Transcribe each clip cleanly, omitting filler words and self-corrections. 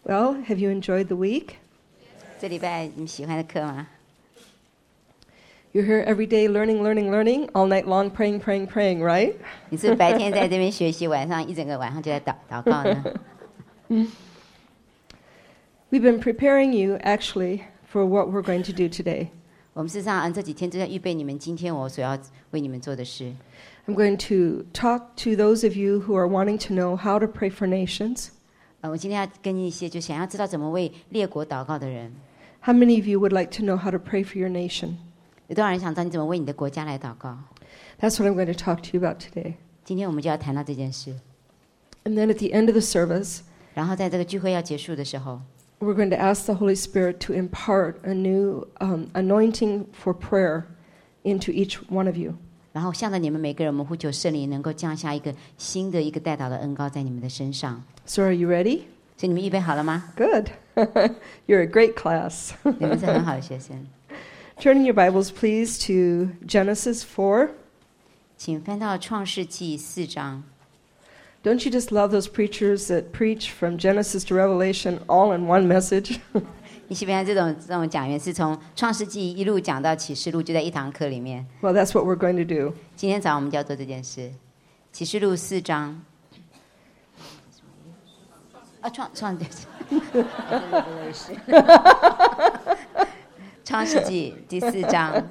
Well, have you enjoyed the week? 这礼拜你喜欢的课吗？ You're here every day learning, all night long praying, right? 你是白天在这边学习，晚上一整个晚上就在祷告呢？ We've been preparing you, actually, for what we're going to do today. 我们事实上这几天就在预备你们今天我所要为你们做的事。 I'm going to talk to those of you who are wanting to know how to pray for nations. 我今天要跟一些就想要知道怎么为列国祷告的人。 How many of you would like to know how to pray for your nation? 有多少人想知道你怎么为你的国家来祷告？ That's what I'm going to talk to you about today. 今天我们就要談到這件事。 And then at the end of the service, 然後在這個聚會要結束的時候， we're going to ask the Holy Spirit to impart a new anointing for prayer into each one of you. 然後向着你們每個人，我們呼求聖靈能夠降下一個新的一個代禱的恩膏在你們的身上。 So are you ready? 所以你們預備好了嗎？ Good. You're a great class. 你們是很好的學生。 Turn in your Bibles, please, to Genesis 4. 請翻到創世紀4章。 Don't you just love those preachers that preach from Genesis to Revelation all in one message? 你喜不喜歡這種講員是從創世紀一路講到啟示錄，就在一堂課裡面。 Well, that's what we're going to do. 今天早上我們就要做這件事。啟示錄4章。創世紀第4章。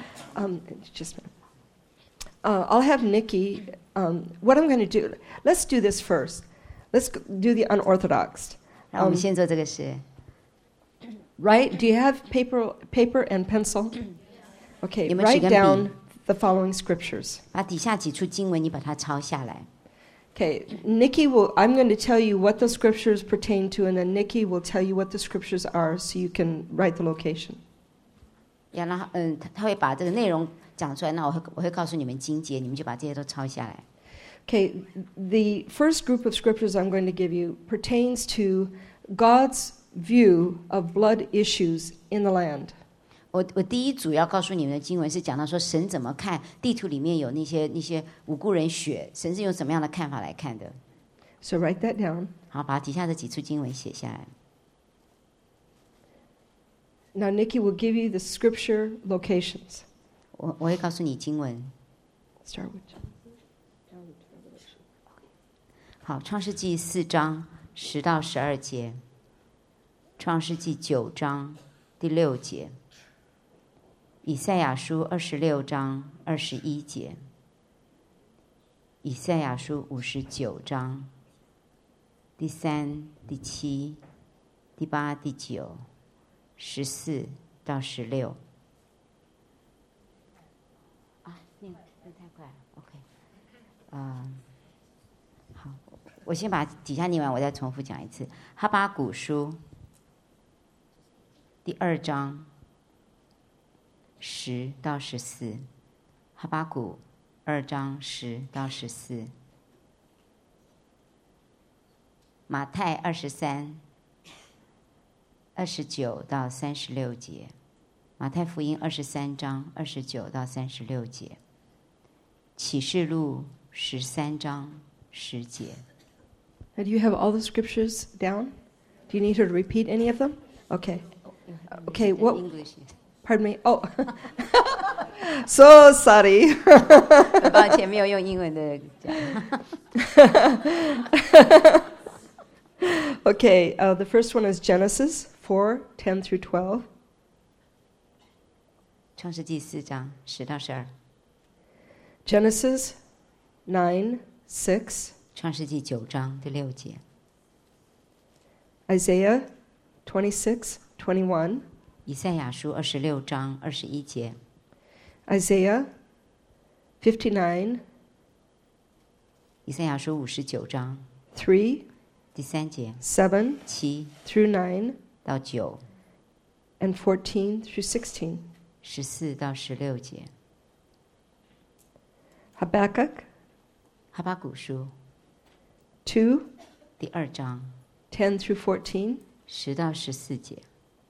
I'll have Nikki. What I'm going to do, let's do this first. Let's do the unorthodox. 讓我們先做這個事。 Right? Do you have paper and pencil? Okay, 你們紙 write 跟筆。 down the following scriptures. 把底下幾處經文你把它抄下來。 Okay, Nikki I'm going to tell you what the scriptures pertain to, and then Nikki will tell you what the scriptures are so you can write the location. 要讓他會把這個內容講出來，那我會告訴你們經節，你們就把這些都抄下來。 Okay, the first group of scriptures I'm going to give you pertains to God's view of blood issues in the land. 我第一組要告訴你們的經文是講到說神怎麼看地圖裡面有那些無辜人血，神是用什麼樣的看法來看的。 So write that down. 好，把底下的幾處經文寫下來。 Now Nikki will give you the scripture locations. 我會告訴你經文。 Start with. 好，創世紀4章10到12節，創世紀9章第6節，以賽亞書26章21節，以賽亞書59章第3、第7、第8、第9、14到16。啊，念太快了 ，OK，好，我先把底下念完，我再重複講一次。哈巴谷書第2章10到14，哈巴谷2章10到14，馬太23 29到36節，馬太福音23章29到36節，啟示錄13章10節。 Now, do you have all the scriptures down? Do you need her to repeat any of them? Okay. Okay, what? English. Pardon me. Oh. So sorry. 抱歉，没有用英文的讲。 Okay, the first one is Genesis 4:10 through 12. 創世紀4章10到12。 Genesis 9:6. 創世紀9章第6節。 Isaiah 26:21. 以賽亞書26章21節。 Isaiah 59. 以賽亞書59章 3, 第3節。 7 7 through 9, 到9， and 14 through 16. 14到16節。 Habakkuk 哈巴谷書 2, 第2章 10 through 14. 10到14節。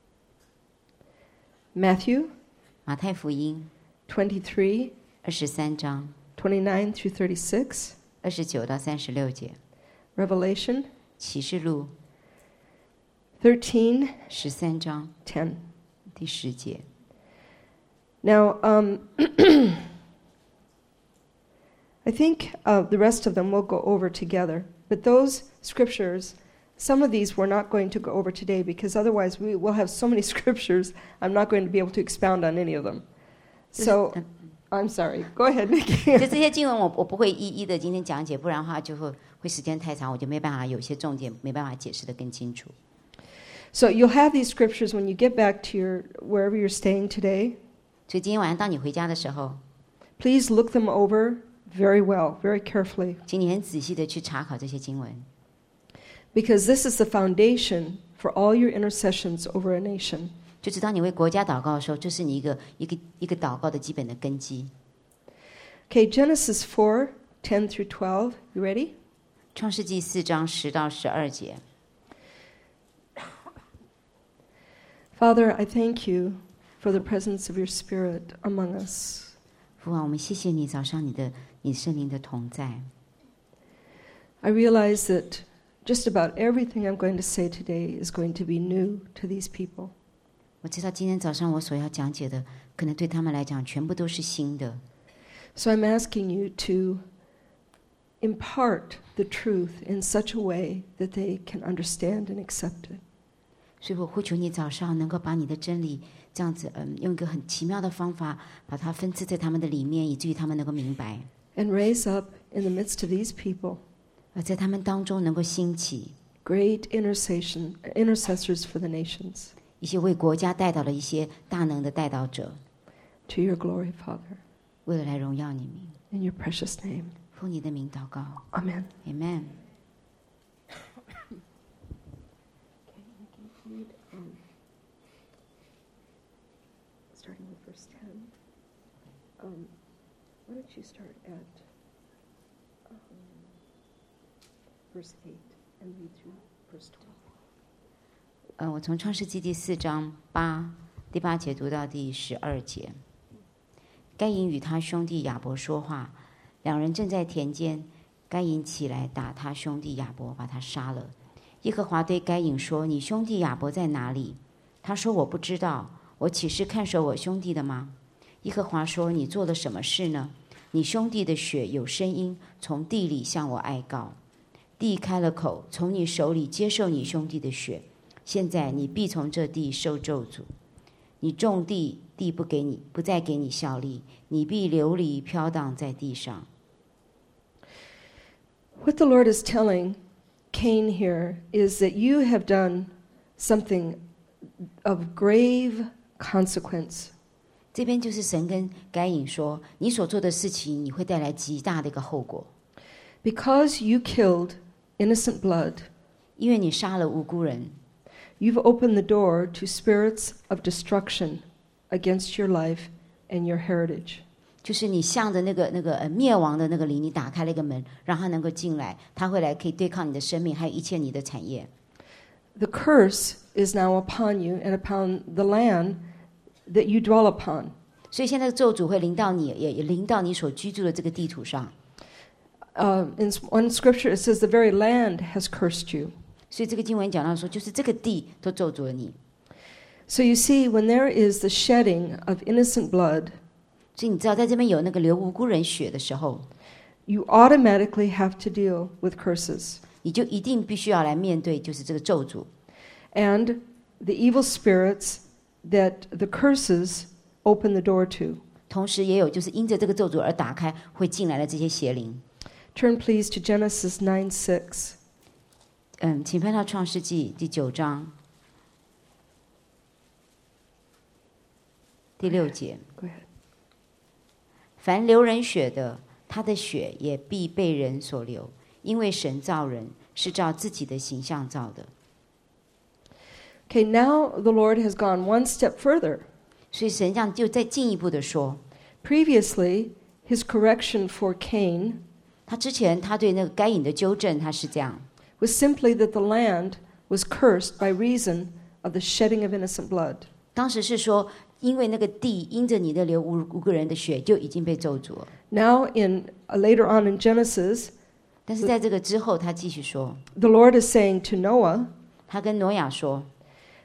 Matthew 馬太福音 23, 23章 29 through 36. 29到36節。 Revelation 啟示錄 13, 13章 10. 第10节。 Now, I think the rest of them we'll go over together. But those scriptures, some of these we're not going to go over today because otherwise we will have so many scriptures, I'm not going to be able to expound on any of them. So, I'm sorry. Go ahead, 就 Nikki. 这些经文我不会一一的今天讲解，不然的话就会时间太长，我就没办法有些重点没办法解释得更清楚。 So you'll have these scriptures when you get back to wherever you're staying today. 所以今天晚上当你回家的时候， Please look them over very well, very carefully, 请你很仔细的去查考这些经文， because this is the foundation for all your intercessions over a nation. 就是当你为国家祷告的时候，这是你一个祷告的基本的根基。 Okay, Genesis 4, 10 through 12. You ready? 创世纪4章10到12节。 Father, I thank you for the presence of your Spirit among us. 父啊，我们谢谢你早上你圣灵的同在。 I realize that just about everything I'm going to say today is going to be new to these people. 我知道今天早上我所要讲解的，可能对他们来讲全部都是新的。 So I'm asking you to impart the truth in such a way that they can understand and accept it. 所以我呼求你早上能够把你的真理这样子，用一个很奇妙的方法，把它分赐在他们的里面，以至于他们能够明白， And raise up in the midst of these people 而在他们当中能够兴起 great intercessors for the nations. 一些为国家代祷的一些大能的代祷者， To your glory, Father, 为了来荣耀你名， in your precious name. 奉你的名祷告 Amen. ，Amen。 Starting with verse 10. Why don't you start at verse 8 and read through verse 12? 我从创世纪第4章第8节读到第12节。该隐与他兄弟亚伯说话，两人正在田间，该隐起来打他兄弟亚伯，把他杀了。耶和华对该隐说：“你兄弟亚伯在哪里？”他说：“我不知道。我岂是看守我兄弟的吗？”耶和华说：“你做了什么事呢？你兄弟的血有声音从地里向我哀告，地开了口，从你手里接受你兄弟的血。现在你必从这地受咒诅，你种地，地不再给你效力，你必流离飘荡在地上。” What the Lord is telling Cain here is that you have done something of grave consequence. 这边就是神跟该隐说，你所做的事情，你会带来极大的一个后果， Because you killed innocent blood, 因为你杀了无辜人， you've opened the door to spirits of destruction against your life and your heritage. 就是你向着那个灭亡的那个灵，你打开了一个门，让他能够进来，他会来可以对抗你的生命，还有一切你的产业。 The curse is now upon you and upon the land that you dwell upon. 所以现在咒诅会临到你，也临到你所居住的这个地图上。 In one scripture, it says the very land has cursed you. 所以这个经文讲到说，就是这个地都咒诅了你。 So you see, when there is the shedding of innocent blood, 所以你知道，在这边有那个流无辜人血的时候， you automatically have to deal with curses. 你就一定必须要来面对，就是这个咒诅。 And the evil spirits that the curses open the door to. 同时也有就是因着这个咒诅而打开会进来的这些邪灵。 Turn please to Genesis 9:6. 请翻到创世纪第9章第6节。 Go ahead. 凡流人血的，他的血也必被人所流，因为神造人是照自己的形象造的。 Okay, now the Lord has gone one step further. 所以神这样就再进一步的说， Previously, his correction for Cain 他之前他对那个该隐的纠正，他是这样， was simply that the land was cursed by reason of the shedding of innocent blood. 当时是说，因为那个地因着你的流无辜人的血就已经被咒诅了。 Now, later on in Genesis, 但是在这个之后，他继续说， the Lord is saying to Noah, 他跟挪亚说，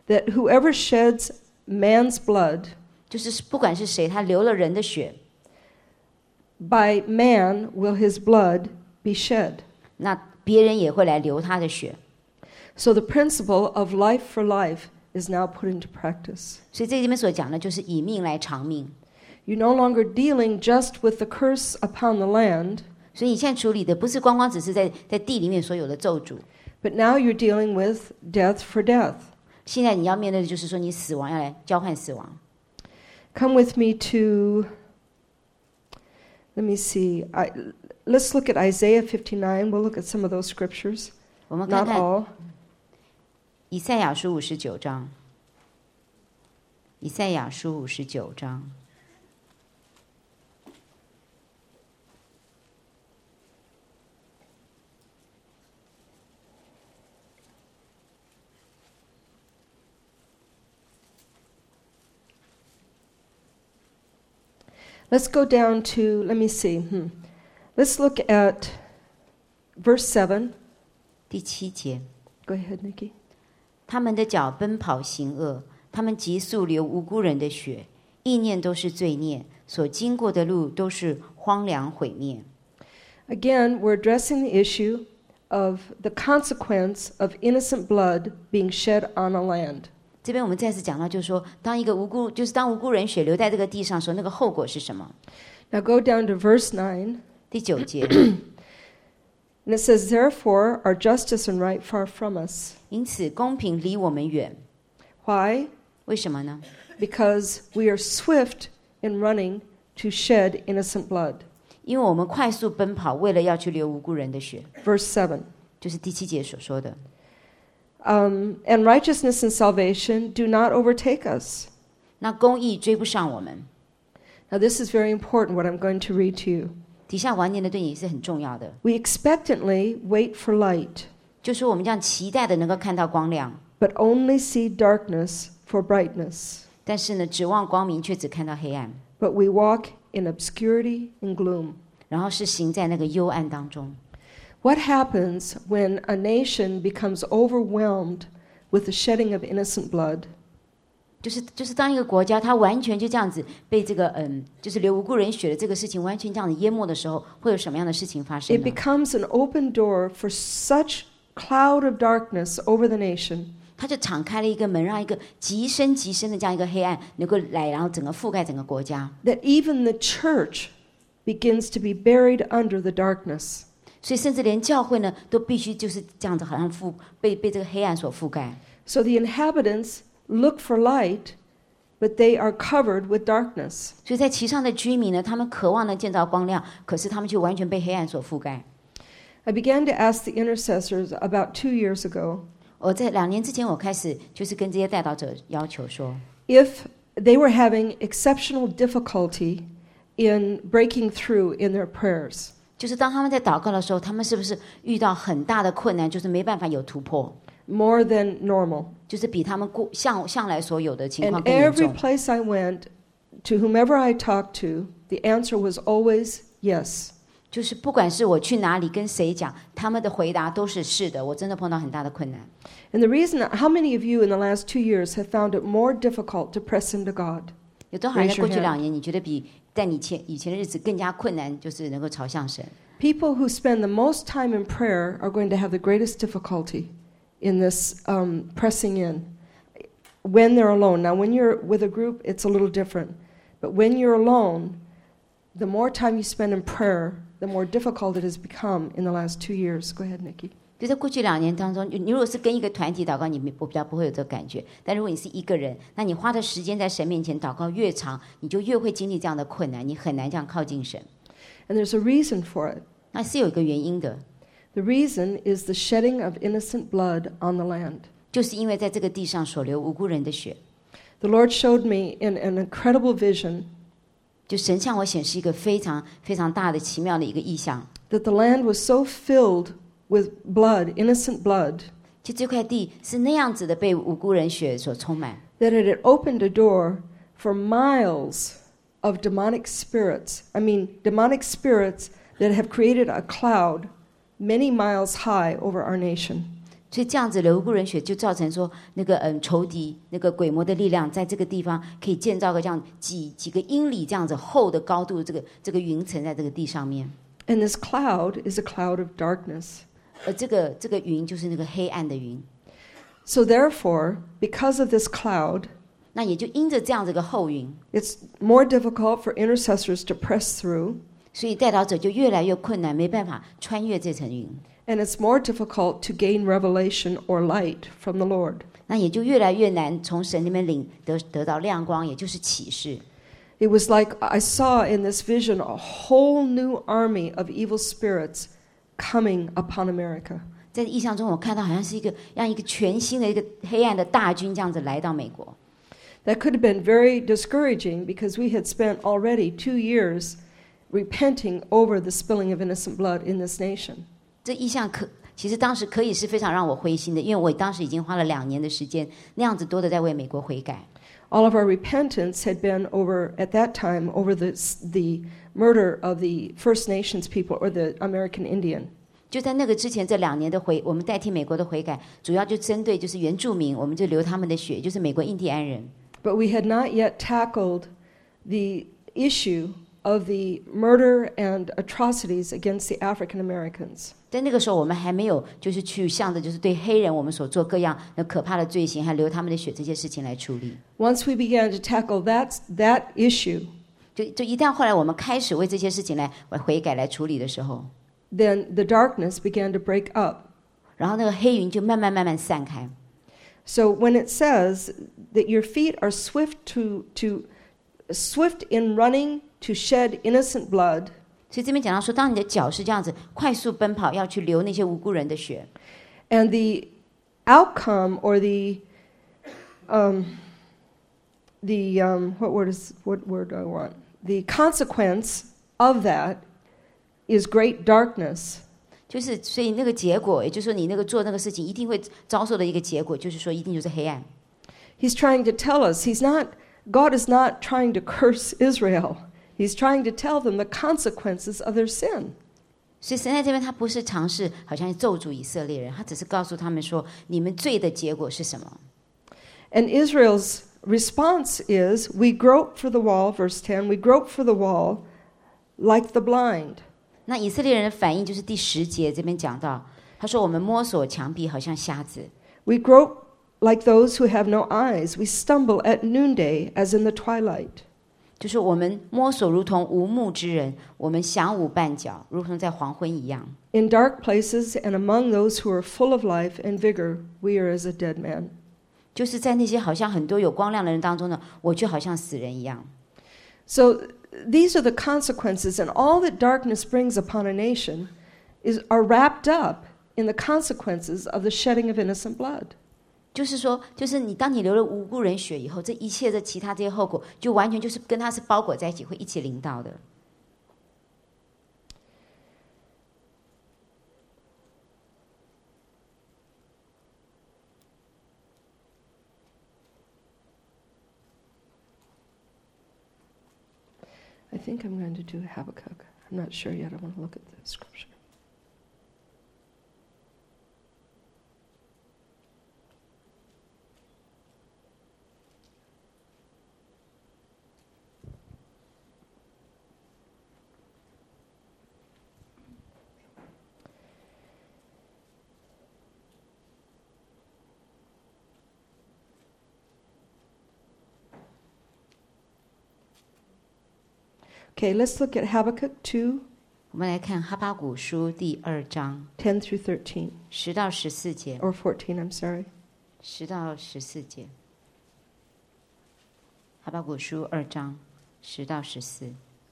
that whoever sheds man's blood, 就是不管是谁，他流了人的血， by man will his blood be shed. 那别人也会来流他的血。 So the principle of life for life is now put into practice. 所以这里面所讲的就是以命来偿命。 You're no longer dealing just with the curse upon the land, 所以你现在处理的不是光光只是在地里面所有的咒诅， but now you're dealing with death for death. 现在你要面对的就是说你死亡要来交换死亡。 Come with me to, let me see, let's look at Isaiah 59. We'll look at some of those scriptures. 我们看 Not 看 all. 以赛亚书59章，以赛亚书59章。 Let's go down to, let me see. Let's look at verse 7. 第7节， Go ahead, Nikki. 他们的脚奔跑行恶，他们急速流无辜人的血，意念都是罪孽，所经过的路都是荒凉毁灭。 Again, we're addressing the issue of the consequence of innocent blood being shed on a land. 这边我们再次讲到，就是说，当无辜人血流在这个地上的时候，那个后果是什么？ Now go down to verse 9. 第9节， And it says, Therefore, are justice and right far from us. 因此公平离我们远。 Why? 为什么呢？ Because we are swift in running to shed innocent blood. 因为我们快速奔跑，为了要去流无辜人的血。 Verse 7. 就是第7节所说的。 And righteousness and salvation do not overtake us. 那公义追不上我们。 Now, this is very important, what I'm going to read to you. 底下我要念的对你是很重要的， We expectantly wait for light, 就说我们这样期待的能够看到光亮， but only see darkness for brightness. 但是呢，指望光明却只看到黑暗， But we walk in obscurity and gloom. 然后是行在那个幽暗当中。 What happens when a nation becomes overwhelmed with the shedding of innocent blood? 就是当一个国家它完全就这样子被这个就是流无辜人血的这个事情完全这样子淹没的时候，会有什么样的事情发生 It 呢？ becomes an open door for such cloud of darkness over the nation 它就敞开了一个门，让一个极深极深的这样一个黑暗能够来，然后整个覆盖整个国家。 that even the church begins to be buried under the darkness. 所以甚至连教会呢，都必须就是这样子，好像被这个黑暗所覆盖。 So the inhabitants look for light, but they are covered with darkness. 所以在其上的居民呢，他们渴望能见到光亮，可是他们却完全被黑暗所覆盖。 I began to ask the intercessors about 2 years ago 我在2年之前，我开始就是跟这些代祷者要求说， if they were having exceptional difficulty in breaking through in their prayers. 就是当他们在祷告的时候，他们是不是遇到很大的困难，就是没办法有突破， More than normal. 就是比他们向来所有的情 And 况更严 every 重。 place I went, to whomever I talked to, the answer was always yes. 就是不管是我去哪里跟谁讲，他们的回答都是是的。我真的碰到很大的困难。 And the reason, how many of you in the last 2 years have found it more difficult to press into God? 有多少人在 Raise your 过去 hand. 2年，你觉得比在你以前的日子更加困难，就是能够朝向神？ People who spend the most time in prayer are going to have the greatest difficulty in this pressing in when they're alone. Now, when you're with a group, it's a little different. But when you're alone, the more time you spend in prayer, the more difficult it has become in the last 2 years. Go ahead, Nikki. 就在过去2年当中，你如果是跟一个团体祷告，我比较不会有这个感觉。但如果你是一个人，那你花的时间在神面前祷告越长，你就越会经历这样的困难，你很难这样靠近神。 And there's a reason for it. 那是有一个原因的， The reason is the shedding of innocent blood on the land. 就是因为在这个地上所流无辜人的血。 The Lord showed me in an incredible vision 就神向我显示一个非常非常大的奇妙的一个意象， that the land was so filled with blood, innocent blood, 就这块地是那样子的被无辜人血所充满， that it had opened a door for miles of demonic spirits. Demonic spirits that have created a cloud many miles high over our nation. 所以这样子流无辜人血就造成说那个仇敌那个鬼魔的力量在这个地方可以建造个这样几个英里这样子厚的高度这个云层在这个地上面。 And this cloud is a cloud of darkness. 而这个云就是那个黑暗的云。 So therefore, because of this cloud, 那也就因着这样子一个厚云， it's more difficult for intercessors to press through, 所以代祷者就越来越困难，没办法穿越这层云。 and it's more difficult to gain revelation or light from the Lord. 那也就越来越难从神那边得到亮光，也就是启示。 It was like I saw in this vision a whole new army of evil spirits coming upon America. 在意象中，我看到好像是让一个全新的一个黑暗的大军这样子来到美国。 That could have been very discouraging because we had spent already 2 years repenting over the spilling of innocent blood in this nation. 这意象其实当时可以是非常让我灰心的，因为我当时已经花了2年的时间，那样子多的在为美国悔改。 All of our repentance had been over, at that time, over the murder of the First Nations people or the American Indian. 就在那个之前，这2年的我们代替美国的悔改，主要就针对就是原住民，我们就流他们的血，就是美国印第安人。 But we had not yet tackled the issue of the murder and atrocities against the African Americans. 在那个时候，我们还没有就是去向着就是对黑人我们所做各样的可怕的罪行，还流他们的血这些事情来处理。 Once we began to tackle that issue, 就一旦后来我们开始为这些事情来悔改来处理的时候， then the darkness began to break up. 然后那个黑云就慢慢散开。 So when it says that your feet are swift in running to shed innocent blood, 所以这边讲到说，当你的脚是这样子快速奔跑，要去流那些无辜人的血， and the outcome or the consequence of that is great darkness. 就是所以那个结果，也就是说你那个做那个事情一定会遭受的一个结果，就是说一定就是黑暗。 He's trying to tell us, God is not trying to curse Israel. He's trying to tell them the consequences of their sin. 所以神在这边他不是尝试好像咒诅以色列人，他只是告诉他们说你们罪的结果是什么。 And Israel's response is, we grope for the wall, verse 10, we grope for the wall like the blind. 那以色列人的反应就是第10节这边讲到，他说我们摸索墙壁好像瞎子。 We grope like those who have no eyes. We stumble at noonday as in the twilight. 就是我们摸索如同无目之人，我们晌午绊脚，如同在黄昏一样。 In dark places and among those who are full of life and vigor, we are as a dead man. 就是在那些好像很多有光亮的人当中呢，我就好像死人一样。 So these are the consequences, and all that darkness brings upon a nation are wrapped up in the consequences of the shedding of innocent blood. 就是说，就是当你流了无辜人血以后，这一切的其他这些后果，就完全就是跟它是包裹在一起，会一起临到的。 I think I'm going to do Habakkuk. I'm not sure yet. I want to look at the scripture. Okay, let's look at Habakkuk 2, 我们来看哈巴谷书第2章 10 through 13, 10到14节， or 14, I'm sorry. 10到14节。哈巴谷书2章10到14。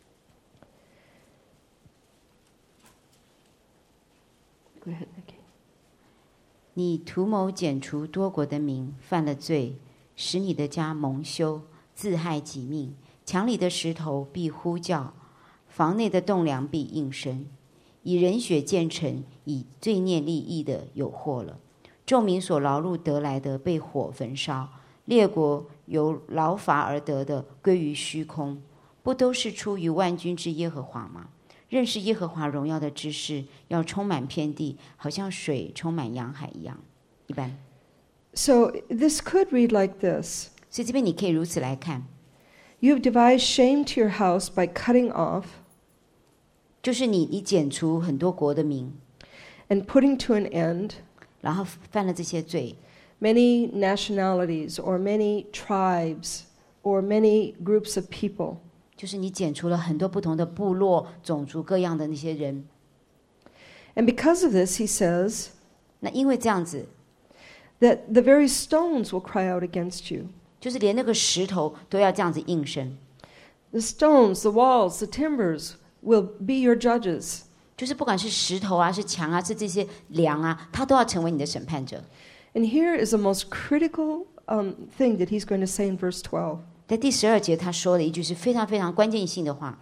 Go ahead, Nikki. 你图谋剪除多国的民，犯了罪，使你的家蒙羞，自害己命。墙里的石头必呼叫，房内的栋梁必应声。以人血建成，以罪孽立意的有祸了。众民所劳碌得来的被火焚烧，列国由劳乏而得的归于虚空。不都是出于万军之耶和华吗？认识耶和华荣耀的知识要充满遍地，好像水充满洋海一样。 一般。 So this could read like this. 所以这边你可以如此来看， You have devised shame to your house by cutting off 就是你剪除很多国的名， and putting to an end 然后犯了这些罪， many nationalities or many tribes or many groups of people. 就是你剪除了很多不同的部落、种族各样的那些人。 And because of this, he says 那因为这样子， that the very stones will cry out against you. 就是连那个石头都要这样子应声， The stones, the walls, the timbers will be your judges. 就是不管是石头啊、是墙啊、是这些梁啊，它都要成为你的审判者。 And here is the most critical thing that he's going to say in verse 12. 在第12节，他说了一句是非常非常关键性的话，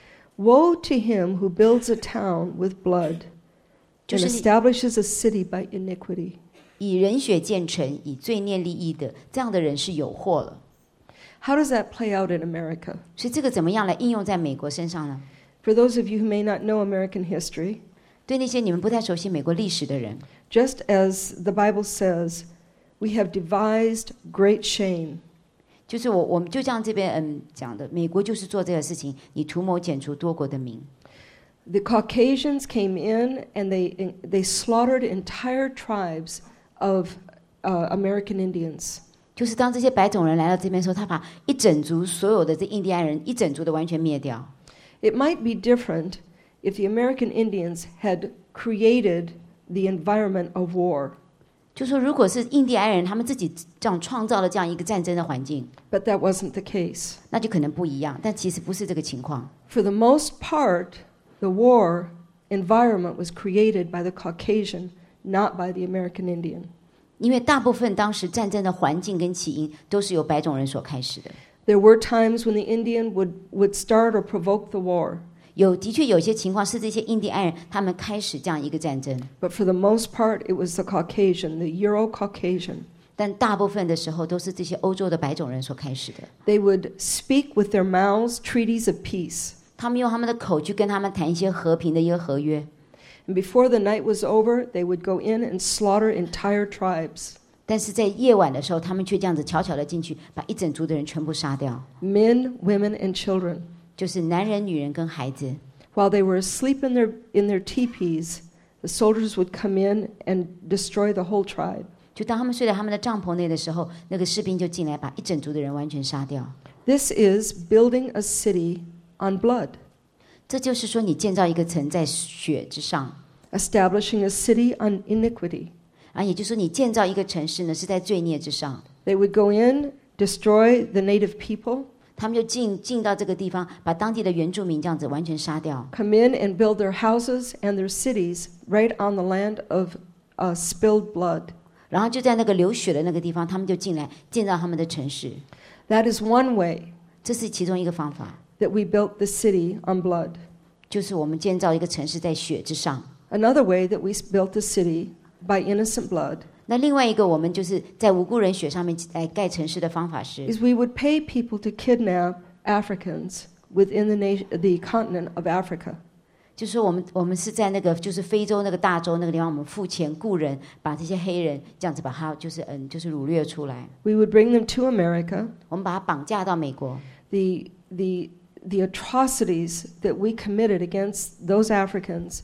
Woe to him who builds a town with blood 就 and 是你 establishes a city by iniquity. 以人血建成、以罪孽立意的，这样的人是有祸了。 How does that play out in America? 所以这个怎么样来应用在美国身上呢？ For those of you who may not know American history, 对那些你们不太熟悉美国历史的人， just as the Bible says, we have devised great shame. 就是我们就像这边讲的，美国就是做这个事情，你图谋剪除多国的名。 The Caucasians came in and they slaughtered entire tribes of American Indians. 就是当这些白种人来到这边的时候，他把一整族所有的这印第安人一整族的完全灭掉。 It might be different if the American Indians had created the environment of war, 就说如果是印第安人他们自己这样创造了这样一个战争的环境， but that wasn't the case. 那就可能不一样。但其实不是这个情况。 For the most part, the war environment was created by the Caucasian, not by the American Indian. 因为大部分当时战争的环境跟起因都是由白种人所开始的。 There were times when the Indian would start or provoke the war, 的确有些情况是这些印第安人他们开始这样一个战争， but for the most part, it was the Caucasian, the Euro-Caucasian. 但大部分的时候都是这些欧洲的白种人所开始的。 They would speak with their mouths treaties of peace. 他们用他们的口去跟他们谈一些和平的一个合约， And before the night was over, they would go in and slaughter entire tribes. 但是在夜晚的时候，他们却这样子悄悄的进去，把一整族的人全部杀掉， Men, women, and children. 就是男人、女人跟孩子。 While they were asleep in their teepees, the soldiers would come in and destroy the whole tribe. 就当他们睡在他们的帐篷内的时候，那个士兵就进来，把一整族的人完全杀掉。 This is building a city on blood, 这就是说，你建造一个城在血之上， establishing a city on iniquity. 也就是说，你建造一个城市呢是在罪孽之上。 They would go in, destroy the native people, 他们就进到这个地方，把当地的原住民这样子完全杀掉， come in and build their houses and their cities right on the land of spilled blood. 然后就在那个流血的那个地方，他们就进来建造他们的城市。 That is one way 这是其中一个方法， that we built the city on blood. 就是我们建造一个城市在血之上。 Another way that we built the city by innocent blood 那另外一个，我们就是在无辜人血上面来盖城市的方法是， is we would pay people to kidnap Africans within the continent of Africa. 就是说我们是在那个就是非洲那个大洲那个地方，我们付钱雇人，把这些黑人这样子把他就是掳掠出来， We would bring them to America. 我们把他绑架到美国。 The atrocities that we committed against those Africans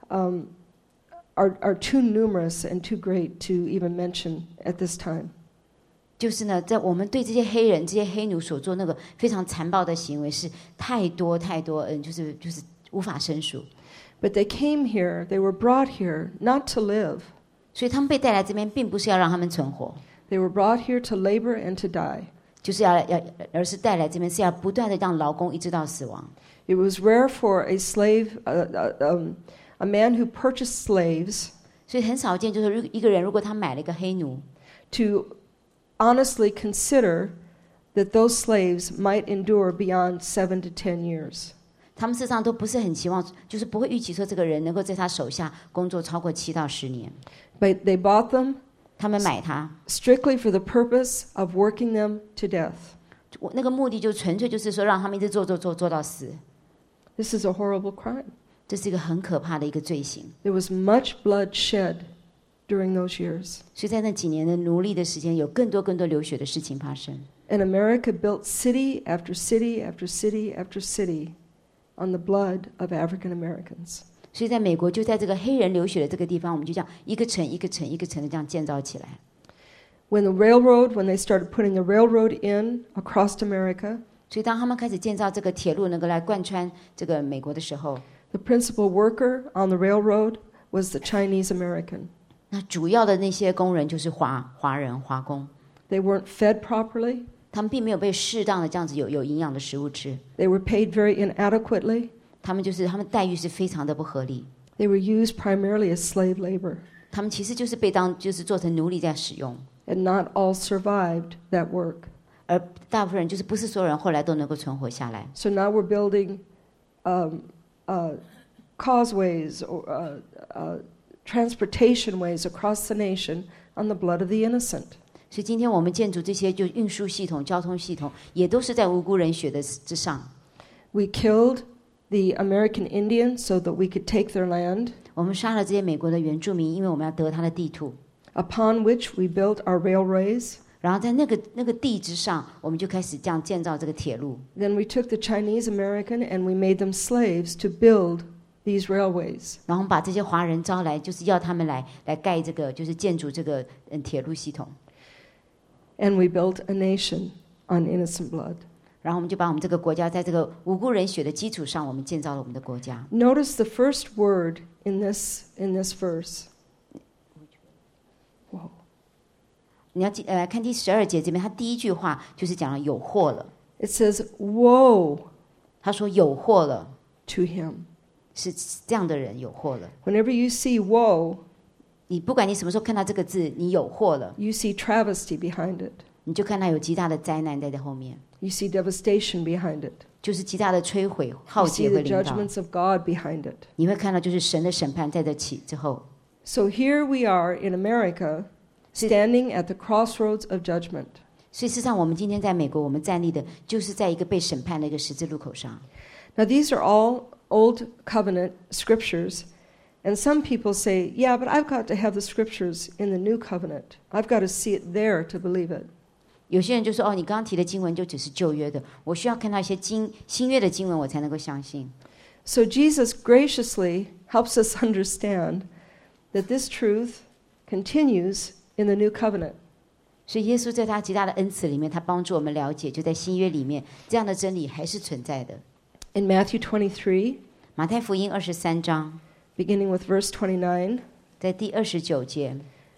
are too numerous and too great to even mention at this time. 就是呢，在我们对这些黑人、这些黑奴所做那个非常残暴的行为是太多太多，就是无法申数。 But they came here, they were brought here not to live. 所以他们被带来这边，并不是要让他们存活， They were brought here to labor and to die. 就是而是带来这边是要不断的让劳工一直到死亡。 It was rare for a slave, a man who purchased slaves, 所以很少见，就是一个人如果他买了一个黑奴， to honestly consider that those slaves might endure beyond 7 to 10 years. 他们事实上都不是很期望，就是不会预期说这个人能够在他手下工作超过7到10年。 But they bought them 他们买他， strictly for the purpose of working them to death. 那个目的就纯粹就是说让他们一直做到死。 This is a horrible crime. 这是一个很可怕的一个罪行。 There was much blood shed during those years. 所以在那几年的奴隶的时间，有更多流血的事情发生。 And America built city after city after city after city on the blood of African Americans. 所以在美国，就在这个黑人流血的这个地方，我们就这样一个城一个城一个城的这样建造起来。 When they started putting the railroad in across America, 所以当他们开始建造这个铁路能够来贯穿这个美国的时候， the principal worker on the railroad was the Chinese American. 那主要的那些工人就是华工， They weren't fed properly. 他们并没有被适当的这样子有营养的食物吃， They were paid very inadequately. 他们待遇是非常的不合理， They were used primarily as slave labor. 他们其实就是被就是做成奴隶在使用， And not all survived that work. 而大部分人就是不是所有人后来都能够存活下来。 So now we're building causeways or transportation ways across the nation on the blood of the innocent. 所以今天我们建筑这些就运输系统、交通系统，也都是在无辜人血的之上。 We killed the American Indians so that we could take their land, 我们杀了这些美国的原住民，因为我们要得他的地土。 upon which we built our railways. 然后在那个地之上，我们就开始这样建造这个铁路。 Then we took the Chinese American and we made them slaves to build these railways. 然后我们把这些华人招来，就是要他们来盖这个，就是建筑这个铁路系统。 And we built a nation on innocent blood. 然后我们就把我们这个国家在这个无辜人血的基础上，我们建造了我们的国家。 Notice the first word in this verse. Whoa. 你要看第12节这边，他第一句话就是讲了有祸了。 It says, "Woe 他说有祸了， to him." 是这样的人有祸了。 Whenever you see woe, 你不管你什么时候看到这个字，你有祸了， you see travesty behind it. 你就看到有极大的灾难在后面， You see devastation behind it. 就是极大的摧毁、 You 浩 see 劫 the 会临到。 judgments of God behind it. 你会看到就是神的审判在这起之后。 So here we are in America, standing at the crossroads of judgment. 所以事实上，我们今天在美国，我们站立的就是在一个被审判的一个十字路口上。 Now these are all Old Covenant scriptures. And some people say, yeah, but I've got to have the scriptures in the New Covenant. I've got to see it there to believe it. 有些人就说：“哦，你刚刚提的经文就只是旧约的，我需要看到一些新约的经文，我才能够相信。” So Jesus graciously helps us understand that this truth continues in the New Covenant. 所以耶稣在他极大的恩慈里面，他帮助我们了解，就在新约里面，这样的真理还是存在的。 In Matthew 23, 马太福音23章， beginning with verse 29 在第29节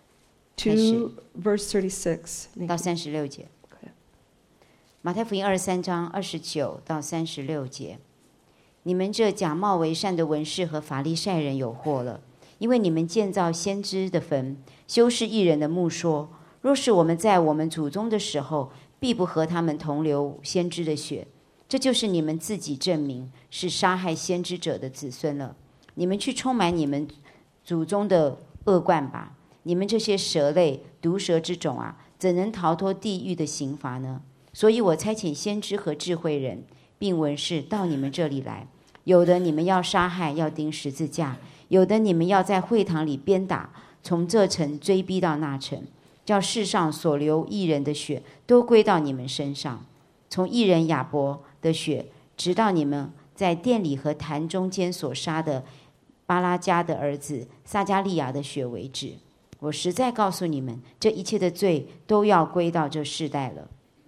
to verse 36. 到36节。马太福音23章29到36节，你们这假冒为善的文士和法利赛人有祸了，因为你们建造先知的坟，修饰义人的墓，说：若是我们在我们祖宗的时候，必不和他们同流先知的血。这就是你们自己证明是杀害先知者的子孙了。你们去充满你们祖宗的恶贯吧！你们这些蛇类、毒蛇之种啊，怎能逃脱地狱的刑罚呢？所以我差遣先知和智慧人，并文士到你们这里来。有的你们要杀害，要钉十字架；有的你们要在会堂里鞭打，从这城追逼到那城，叫世上所流义人的血都归到你们身上。从义人亚伯的血，直到你们在殿里和坛中间所杀的巴拉加的儿子撒加利亚的血为止。我实在告诉你们，这一切的罪都要归到这世代了。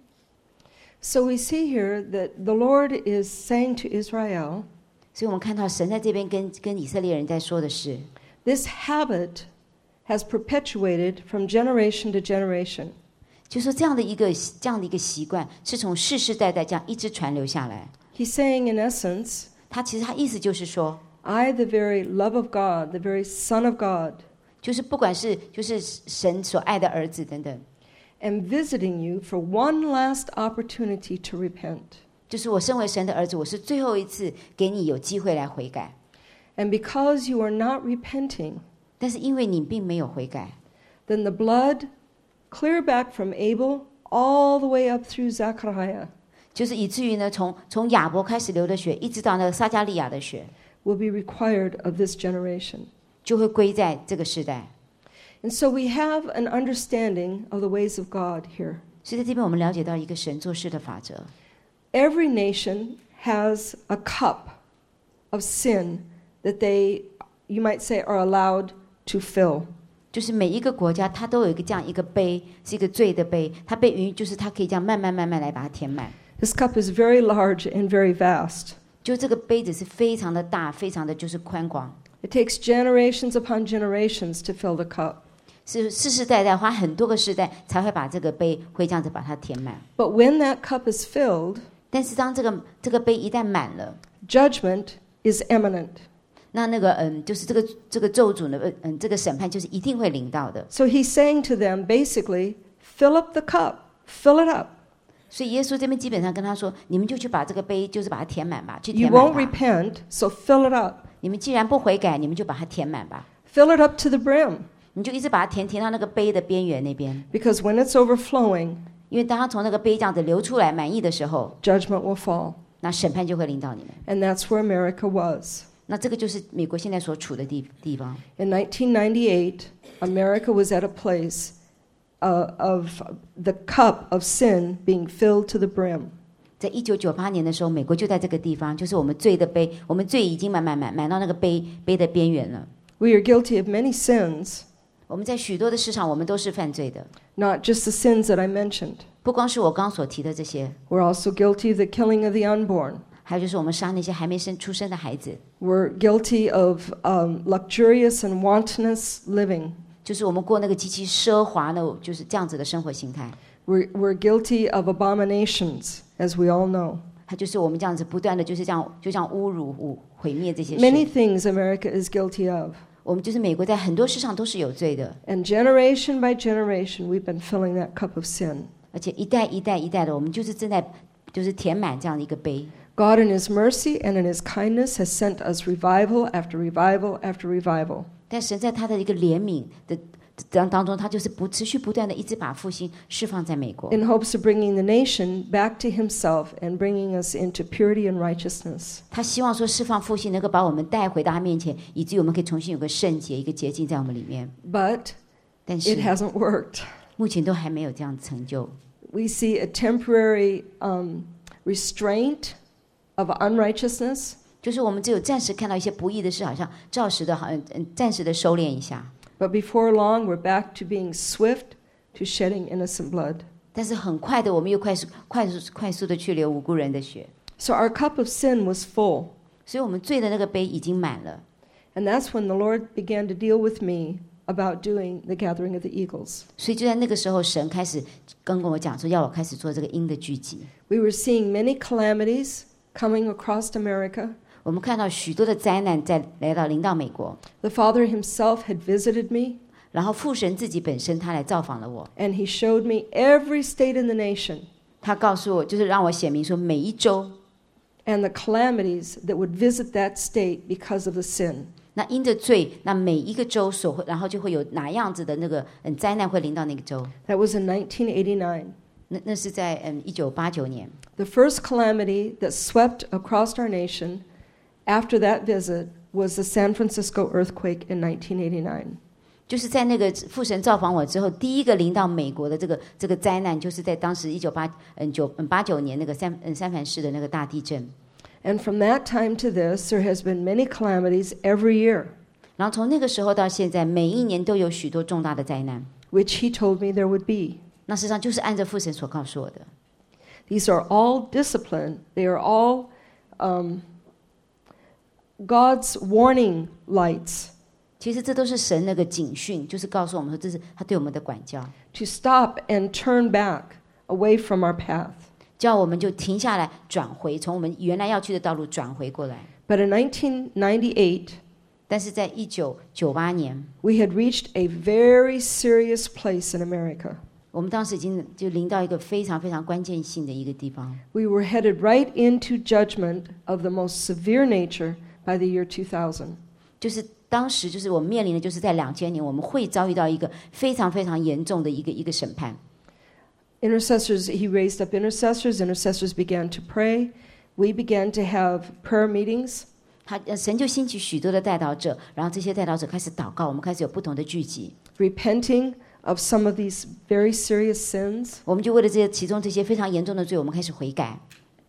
So we see here that the Lord is saying to Israel, 所以我们看到神在这边跟以色列人在说的是， this habit has perpetuated from generation to generation. 就说这样的一个习惯是从世世代代这样一直传流下来。 He's saying, in essence, 他其实他意思就是说， I, the very love of God, the very Son of God, 就是不管是就是神所爱的儿子等等， am visiting you for one last opportunity to repent. 就是我身为神的儿子，我是最后一次给你有机会来悔改。 And because you are not repenting, 但是因为你并没有悔改， then the blood, clear back from Abel all the way up through Zechariah, 就是以至于呢，从亚伯开始流的血，一直到那个撒加利亚的血， will be required of this generation. 就会归在这个时代。 And so we have an understanding of the ways of God here. 所以在这边我们了解到一个神做事的法则。 Every nation has a cup of sin that they, you might say, are allowed to fill. 就是每一个国家它都有一个这样一个杯，是一个罪的杯，它被允，就是它可以这样慢慢来把它填满。 This cup is very large and very vast. 就这个杯子是非常的大，非常的就是宽广。 It takes generations upon generations to fill the cup. 是世世代代花很多个世代才会把这个杯会这样子把它填满。 But when that cup is filled, 但是当这个杯一旦满了， judgment is imminent. 那个就是这个咒诅呢，这个审判就是一定会临到的。 So he's saying to them, basically, fill up the cup, fill it up. 所以耶稣这边基本上跟他说，你们就去把这个杯，就是把它填满吧，去 You 填满 won't 吧。 repent, so fill it up. 你们既然不悔改，你们就把它填满吧， Fill it up to the brim, 你就一直把它填到那个杯的边缘那边。 because when it's overflowing, 因为当它从那个杯这样子流出来满溢的时候， judgment will fall. 那审判就会临到你们。 And that's where America was. 那这个就是美国现在所处的地方。 In 1998, America was at a place of the cup of sin being filled to the brim. 在1998年的时候，美国就在这个地方，就是我们罪的杯，我们罪已经满到那个杯的边缘了。 We are guilty of many sins, 我们在许多的事上，我们都是犯罪的， not just the sins that I mentioned. 不光是我刚所提的这些， We're also guilty of the killing of the unborn. 还有就是我们杀那些还没出生的孩子， We're guilty of luxurious and wantonness living. 就是我们过那个极其奢华的，就是这样子的生活形态。 We're guilty of abominations, as we all know. 它就是我们这样子不断的，就是这样，就像侮辱、毁灭这些 Many 事。 things America is guilty of. 我们就是美国，在很多事上都是有罪的， And generation by generation, we've been filling that cup of sin. 而且一代的，我们就是正在就是填满这样的一个杯。 God in His mercy and in His kindness has sent us revival after revival after revival. 但神在他的一个怜悯的当中，他就是持续不断的一直把复兴释放在美国， in hopes of bringing the nation back to Himself and bringing us into purity and righteousness. 他希望说释放复兴能够把我们带回到他面前，以至于我们可以重新有个圣洁、一个洁净在我们里面。 But 但 it 是 hasn't worked. 目前都还没有这样成就。 We see a temporary restraint of unrighteousness, 就是我们只有暂时看到一些不义的事，好像暂时的暂时的收敛一下， but before long we're back to being swift to shedding innocent blood. 但是很快的，我们又快速的去流无辜人的血， So our cup of sin was full, 所以我们罪的那个杯已经满了。 and that's when the Lord began to deal with me about doing the gathering of the eagles. 所以就在那个时候，神开始跟我讲说，要我开始做这个鹰的聚集。 We were seeing many calamities coming across America. 我们看到许多的灾难在临到美国， The Father Himself had visited me, 然后父神自己本身他来造访了我， and He showed me every state in the nation 他告诉我，就是让我显明说每一州 and the calamities that would visit that state because of the sin. 那因着罪，那每一个州所会，然后就会有哪样子的那个灾难会临到那个州。 That was in 1989. 那是在1989年， The first calamity that swept across our nation after that visit was the San Francisco earthquake in 1989. 就是在那个父神造访我之后，第一个临到美国的这个灾难，就是在当时1989年那个三藩市的那个大地震。 And from that time to this, there has been many calamities every year, 然后从那个时候到现在，每一年都有许多重大的灾难。 which He told me there would be. 那事实上就是按照父神所告诉我的。 These are all discipline. They are all God's warning lights 其实这都是神那个警讯，就是告诉我们说，这是他对我们的管教， to stop and turn back away from our path. 叫我们就停下来，转回，从我们原来要去的道路转回过来。 But in 1998, 但是在1998年， we had reached a very serious place in America. 我们当时已经就临到一个非常非常关键性的一个地方， We were headed right into judgment of the most severe nature by the year 2000. 就是当时就是我们面临的，就是在2000年，我们会遭遇到一个非常非常严重的一个审判。 Intercessors, He raised up intercessors. Intercessors began to pray. We began to have prayer meetings. 神就兴起许多的代祷者，然后这些代祷者开始祷告，我们开始有不同的聚集。 repenting of some of these very serious sins. 我们就为了其中这些非常严重的罪，我们开始悔改。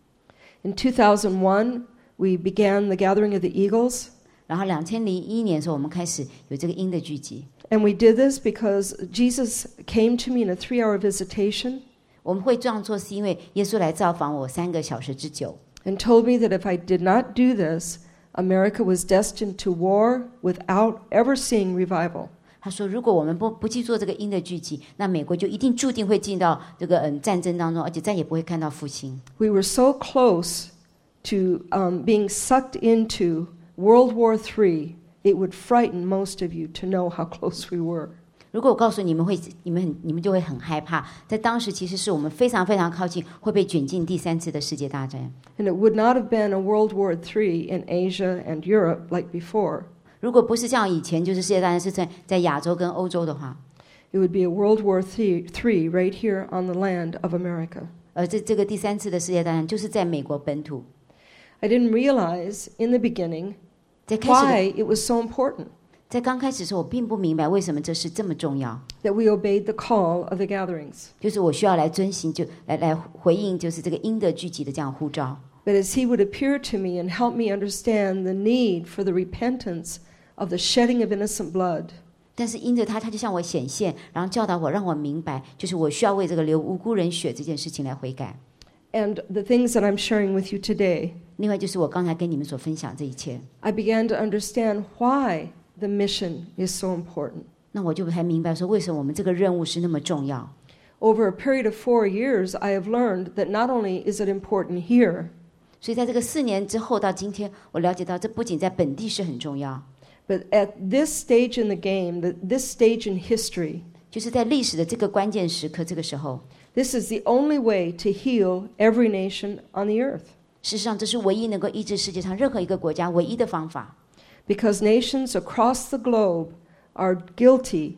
In 2001, we began the Gathering of the Eagles. 然后2001年的时候，我们开始有这个鹰的聚集。 And we did this because Jesus came to me in a 3-hour visitation. 我们会这样做，是因为耶稣来造访我3个小时之久。 And told me that if I did not do this, America was destined to war without ever seeing revival. 他说，如果我们不去做这个鹰的聚集，那美国就一定注定会进到这个战争当中，而且再也不会看到复兴。 We were so close to being sucked into World War III, it would frighten most of you to know how close we were. 如果我告诉你们你们就会很害怕。在当时，其实是我们非常非常靠近，会被卷进第3次的世界大战。 And it would not have been a World War III in Asia and Europe like before. 如果不是像以前，就是世界大战是在亚洲跟欧洲的话， It would be a World War III right here on the land of America. 这个第3次的世界大战就是在美国本土。 I didn't realize in the beginning 在开始 why it was so important 在刚开始的时候，我并不明白为什么这是这么重要。 that we obeyed the call of the gatherings. 就是我需要来遵行，就来回应，就是这个鹰的聚集的这样呼召。 But as he would appear to me and help me understand the need for the repentance of the shedding of innocent blood. 但是因着他就向我显现，然后教导我，让我明白，就是我需要为这个流无辜人血这件事情来悔改。 And the things that I'm sharing with you today, 另外就是我刚才跟你们所分享这一切， I began to understand why the mission is so important. 那我就才明白说，为什么我们这个任务是那么重要。 Over a period of 4 years, I have learned that not only is it important here, 所以在这个4年之后到今天，我了解到这不仅在本地是很重要， but at this stage in the game, this stage in history, 就是在历史的这个关键时刻，这个时候， this is the only way to heal every nation on the earth. 事实上这是唯一能够医治世界上任何一个国家唯一的方法。 Because nations across the globe are guilty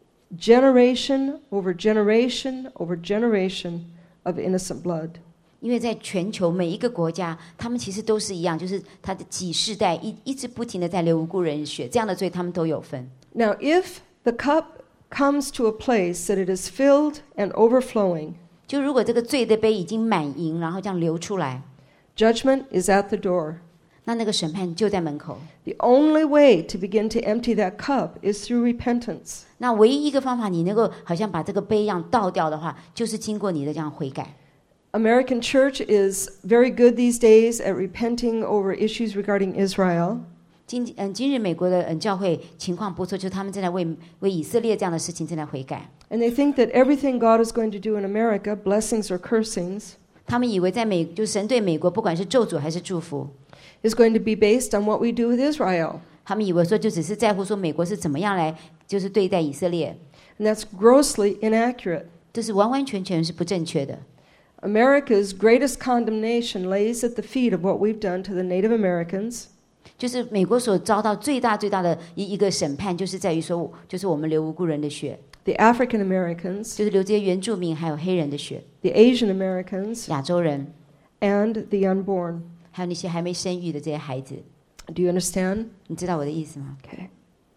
generation over generation over generation of innocent blood. 因为在全球每一个国家，他们其实都是一样，就是他的几世代一直不停的在流无辜人血，这样的罪他们都有份。 Now, if the cup comes to a place that it is filled and overflowing, 就如果这个罪的杯已经满盈，然后这样流出来， judgment is at the door. 那个审判就在门口。 The only way to begin to empty that cup is through repentance. 那唯一一个方法，你能够好像把这个杯一样倒掉的话，就是经过你的这样悔改。 American church is very good these days at repenting over issues regarding Israel. 今日美国的教会情况不错，就是他们正在为以色列这样的事情正在悔改。 And they think that everything God is going to do in America, blessings or cursings, 他们以为就是神对美国不管是咒诅还是祝福， is going to be based on what we do with Israel. 他们以为说就只是在乎说美国是怎么样来就是对待以色列， And that's grossly inaccurate. 这是完完全全是不正确的。 America's greatest condemnation lays at the feet of what we've done to the Native Americans, 就是美国所遭到最大的一个审判，就是在于说，就是我们流无辜人的血， the African Americans, 就是流这些原住民还有黑人的血， the Asian Americans, 亚洲人， and the unborn. 还有那些还没生育的这些孩子。 Do you understand? 你知道我的意思吗？ Okay.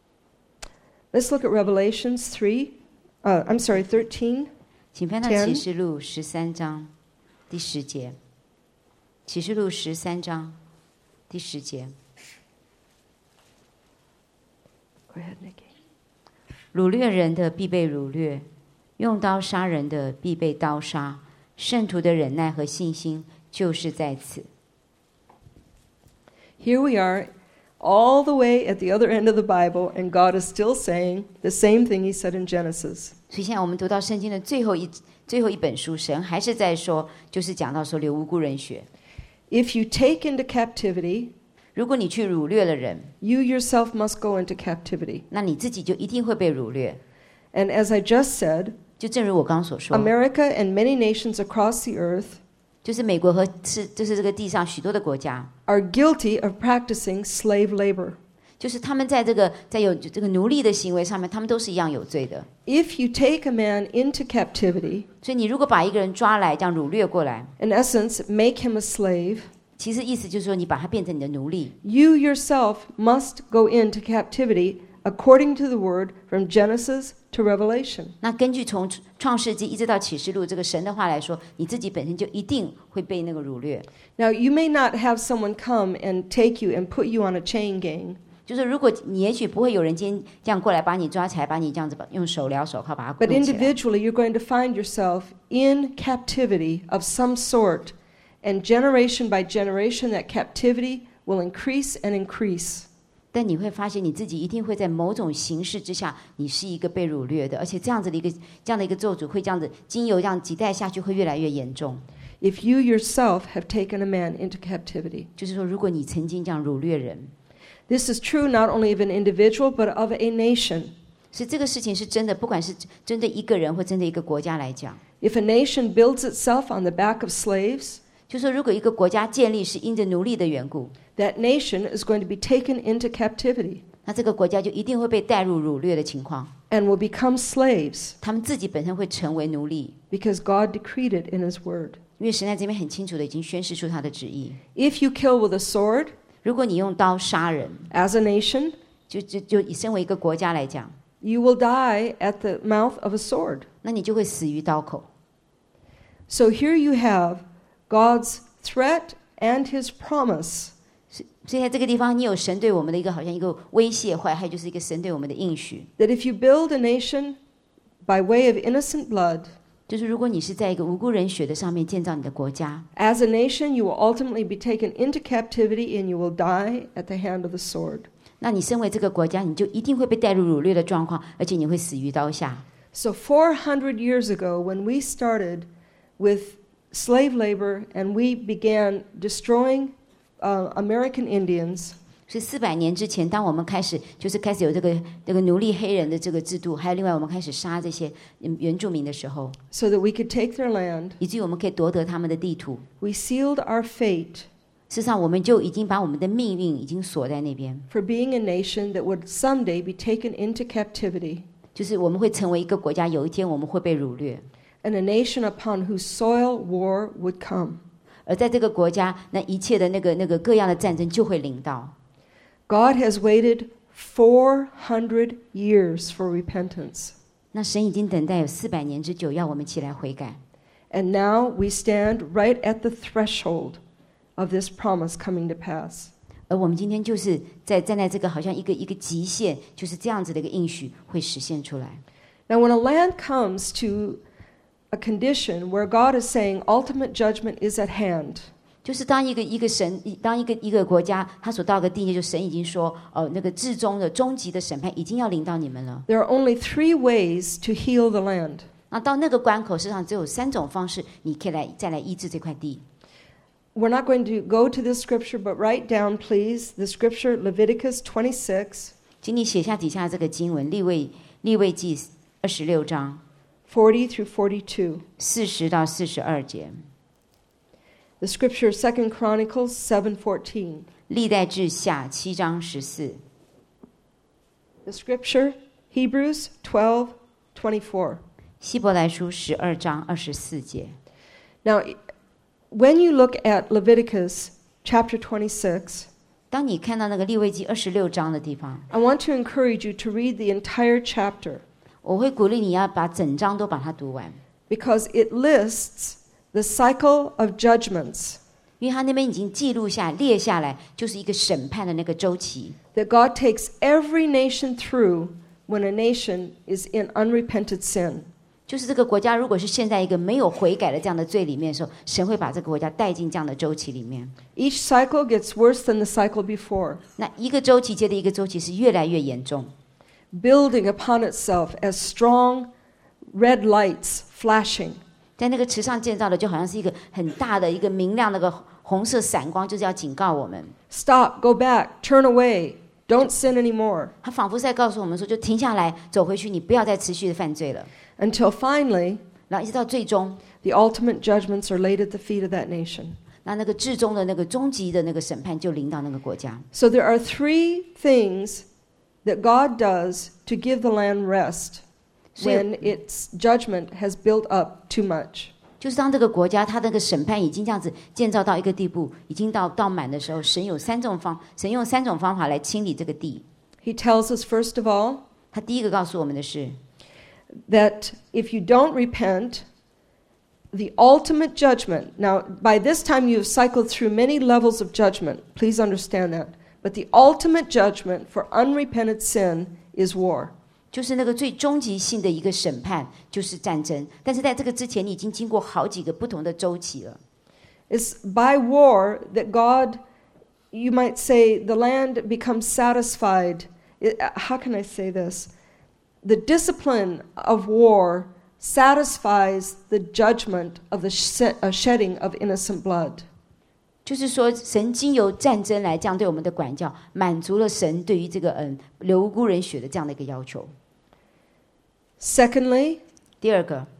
Let's look at Revelations 13. 请翻到 10 启示录13章第10节。启示录13章第10节。 Go ahead, Nikki. 掳掠人的必被掳掠，用刀杀人的必被刀杀。圣徒的忍耐和信心就是在此。 Here we are, all the way at the other end of the Bible, and God is still saying the same thing He said in Genesis. 所以现在我们读到圣经的最后一本书，神还是在说，就是讲到说流无辜人血。 If you take into captivity, 如果你去掳掠了人， you yourself must go into captivity. 那你自己就一定会被掳掠。 And as I just said, 就正如我刚刚所说， America and many nations across the earth 就是美国和就是这个地上许多的国家， are guilty of practicing slave labor. 就是他们在有这个奴隶的行为上面，他们都是一样有罪的。 If you take a man into captivity, 所以你如果把一个人抓来这样掳掠过来， in essence, make him a slave, 其实意思就是说你把他变成你的奴隶， you yourself must go into captivity according to the word from Genesis to Revelation. 那根据从创世纪一直到启示录这个神的话来说，你自己本身就一定会被那个掳掠。 Now, you may not have someone come and take you and put you on a chain gang, 就是如果你也许不会有人今天这样过来把你抓起来，把你这样子用手镣手铐把它 but 捆起来。 individually you're going to find yourself in captivity of some sort, and generation by generation that captivity will increase and increase. 但你会发现你自己一定会在某种形式之下，你是一个被掳掠的，而且这样的一个咒诅会这样子经由这样几代下去，会越来越严重。 If you yourself have taken a man into captivity. 就是说，如果你曾经这样掳掠人， This is true not only of an individual but of a nation. 所以这个事情是真的，不管是针对一个人或针对一个国家来讲， If a nation builds itself on the back of slaves, 就说如果一个国家建立是因着奴隶的缘故， that nation is going to be taken into captivity 那这个国家就一定会被带入掳掠的情况， and will become slaves 他们自己本身会成为奴隶， because God decreed it in His Word. 因为神在这边很清楚的已经宣示出他的旨意。 If you kill with a sword 如果你用刀杀人， as a nation, 就以身为一个国家来讲， you will die at the mouth of a sword. 那你就会死于刀口。 So here you have God's threat and His promise 所以在这个地方，你有神对我们的一个好像一个威胁，还有就是一个神对我们的应许， that if you build a nation by way of innocent blood, 就是如果你是在一个无辜人血的上面建造你的国家， as a nation you will ultimately be taken into captivity and you will die at the hand of the sword. 那你身为这个国家，你就一定会被带入掳掠的状况，而且你会死于刀下。 So 400 years ago, when we started with slave labor and we began destroying American Indians, 所以400年之前，当我们开始有这个奴隶黑人的这个制度，还有另外我们开始杀这些原住民的时候， so that we could take their land, 以至于我们可以夺得他们的地土。 we sealed our fate 事实上，我们就已经把我们的命运已经锁在那边， for being a nation that would someday be taken into captivity, 就是我们会成为一个国家，有一天我们会被掳掠， and a nation upon whose soil war would come. 而在这个国家，那一切的那个各样的战争就会临到。 God has waited 400 years for repentance. 那神已经等待有400年之久，要我们起来悔改。 And now we stand right at the threshold of this promise coming to pass. 而我们今天就是站在这个好像一个极限，就是这样子的一个应许会实现出来。 Now, when a land comes to a condition where God is saying ultimate judgment is at hand, 就是当一个国家，他所到的地界，就神已经说，那个至终的终极的审判已经要临到你们了。 there are only 3 ways to heal the land. 那到那个关口，事实上只有3种方式，你可以再来医治这块地。 We're not going to go to this scripture, but write down, please, the scripture Leviticus 26, 请你写下底下这个经文，利未记26章 40 through 42. 40到42节， The scripture 2 Chronicles 7:14. 历代志下7章14， The scripture Hebrews 12:24. 希伯来书12章24节。 Now, when you look at Leviticus chapter 26, 当你看到那个利未记26章的地方， I want to encourage you to read the entire chapter 我会鼓励你要把整章都把它读完， because it lists the cycle of judgments 因为他那边已经记录列下来，就是一个审判的那个周期， that God takes every nation through when a nation is in unrepented sin. 就是这个国家如果是陷在一个没有悔改的这样的罪里面的时候，神会把这个国家带进这样的周期里面。 Each cycle gets worse than the cycle before, 那一个周期接着一个周期是越来越严重， building upon itself as strong red lights flashing. 在那个池上建造的就好像是一个很大的一个明亮那个红色闪光，就是要警告我们。 Stop, go back, turn away, don't sin anymore. 他仿佛是在告诉我们说，就停下来，走回去，你不要再持续的犯罪了。 Until finally, 然后一直到最终， the ultimate judgments are laid at the feet of that nation. 那个至终的那个终极的那个审判就临到那个国家。 So there are 3 things that God does to give the land rest when its judgment has built up too much. 就是当这个国家它那个审判已经这样子建造到一个地步，已经到满的时候，神用3种方法来清理这个地。 He tells us, first of all, 他第一个告诉我们的是， that if you don't repent, the ultimate judgment. Now, by this time, you've cycled through many levels of judgment. Please understand that. But the ultimate judgment for unrepented sin is war. 就是那个最终极性的一个审判，就是战争。但是在这个之前，你已经经过好几个不同的周期了。 It's by war that God, you might say, the land becomes satisfied. How can I say this? The discipline of war satisfies the judgment of the shedding of innocent blood. 就是说，神经由战争来这样对我们的管教，满足了神对于这个流无辜人血的这样的一个要求。 Secondly, 第二个，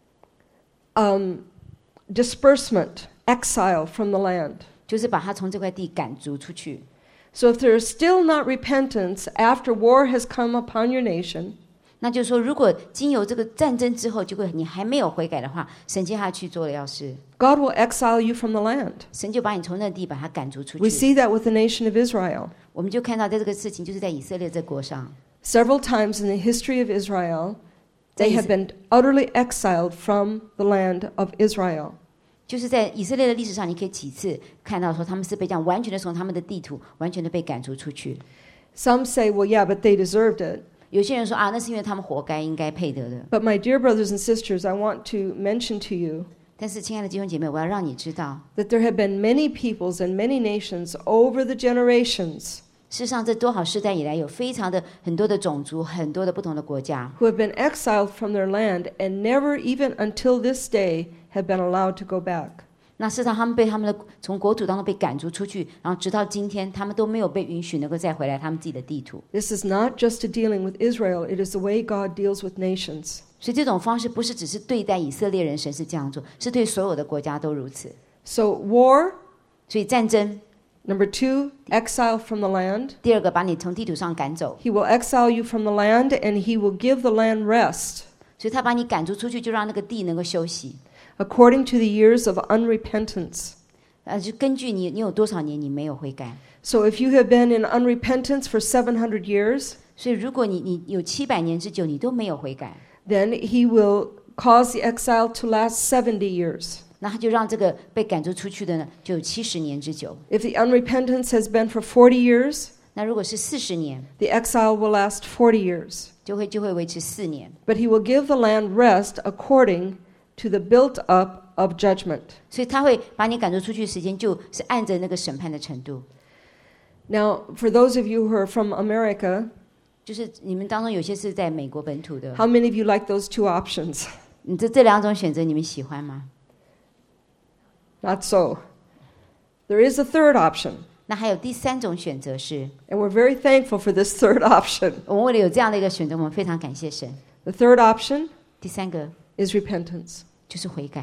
disbursement, exile from the land. 就是把他从这块地赶逐出去。 So if there is still not repentance after war has come upon your nation, 那就是说，如果经由这个战争之后，结果你还没有悔改的话，神接下去做的要是， God will exile you from the land. 神就把你从那地把他赶逐出 We 去。 see that with the nation of Israel. 我们就看到在这个事情，就是在以色列这国上， Several times in the history of Israel, they have been utterly exiled from the land of Israel. 就是在以色列的历史上，你可以几次看到说他们是被这样完全的从他们的地图完全的被赶逐出去。 Some say, well, yeah, but they deserved it. 有些人说啊，那是因为他们活该，应该配得的。 But my dear brothers and sisters, I want to mention to you 但是，亲爱的弟兄姐妹，我要让你知道， that there have been many peoples and many nations over the generations 事实上这多少世代以来，有非常的很多的种族，很多的不同的国家， who have been exiled from their land and never even until this day have been allowed to go back. 那事实上他们被他们的从国土当中被赶逐出去，然后直到今天，他们都没有被允许能够再回来他们自己的地图。 This is not just a dealing with Israel, it is the way God deals with nations. 所以这种方式不是只是对待以色列人，神是这样做，是对所有的国家都如此。 So war, 所以战争， number 2, exile from the land. 第二个把你从地图上赶走， He will exile you from the land and he will give the land rest 所以他把你赶逐出去，就让那个地能够休息。 according to the years of unrepentance. 就根据你有多少年你没有悔改。 So if you have been in unrepentance for 700 years, 所以如果你有700年之久，你都没有悔改， then he will cause the exile to last 70 years. 那他就让这个被赶逐出去的呢，就有70年之久。 If the unrepentance has been for 40 years, 那如果是40年， the exile will last 40 years. 就会维持4年。 But he will give the land rest according to the built up of judgment. 所以他会把你赶逐出去的时间，就是按着那个审判的程度。 Now, for those of you who are from America, 就是你们当中有些是在美国本土的， how many of you like those two options? 你这两种选择你们喜欢吗？ Not so. There is a third option, 那还有第3种选择是， and we're very thankful for this third option. 我们为了有这样的一个选择，我们非常感谢神。 The third option 第3个 is repentance. 就是悔改。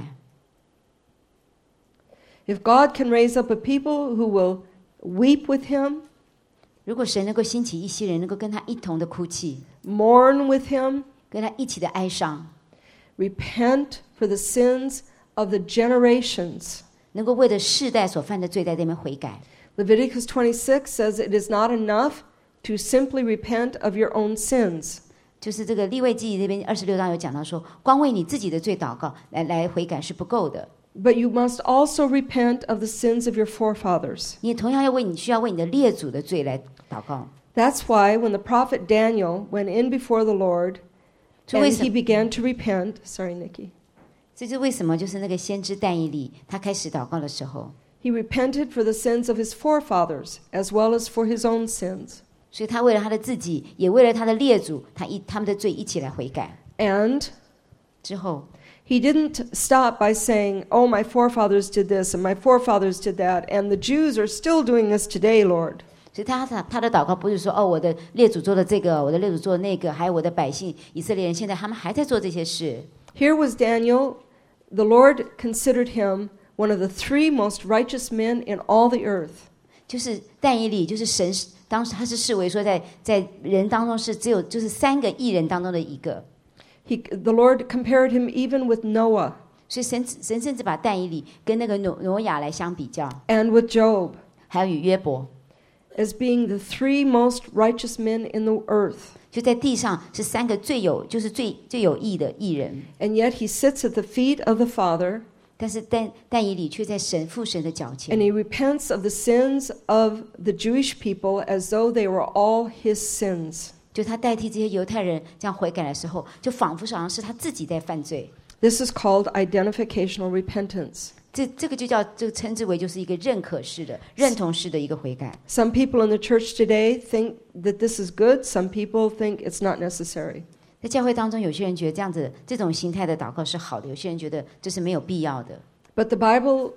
If God can raise up a people who will weep with him, 如果神能够兴起一些人，能够跟他一同的哭泣， mourn with him, 跟他一起的哀伤， repent for the sins of the generations. 能够为了世代所犯的罪在这边悔改。 Leviticus 26 says it is not enough to simply repent of your own sins. 就是这个利未记这边26章有讲到说，光为你自己的罪祷告来悔改是不够的， But you must also repent of the sins of your forefathers. 你同样需要为你的列祖的罪来祷告。 That's why when the prophet Daniel went in before the Lord 所以 and 为什 he began to repent, sorry, Nikki, 这是为什么？就是那个先知但以理，他开始祷告的时候， he repented for the sins of his forefathers as well as for his own sins. 所以他为了他的自己，也为了他的列祖，他们的罪一起来悔改。 And 之后， he didn't stop by saying, oh, my forefathers did this and my forefathers did that, and the Jews are still doing this today, Lord. 所以他的祷告不是说哦，我的列祖做了这个，我的列祖做了那个，还有我的百姓以色列人，现在他们还在做这些事。 Here was Daniel. The Lord considered him one of the 3 most righteous men in all the earth. 就是但以理，就是神当时他是视为说在人当中是只有就是3个义人当中的一个， The Lord compared him even with Noah 所以神甚至把但以理跟那个挪亚来相比较， and with Job. 还有与约伯。 as being the 3 most righteous men in the earth. 就在地上是3个最有义的义人， And yet he sits at the feet of the Father, 但是但以理却在父神的脚 and 前， he repents of the sins of the Jewish people as though they were all his sins. 就他代替这些犹太人这样悔改的时候，就仿佛好像是他自己在犯罪。 This is called identificational repentance. 这个就称之为就是一个认可式的、认同式的一个悔改。 Some people in the church today think that this is good. Some people think it's not necessary. 在教会当中，有些人觉得这种形态的祷告是好的，有些人觉得这是没有必要的。 But the Bible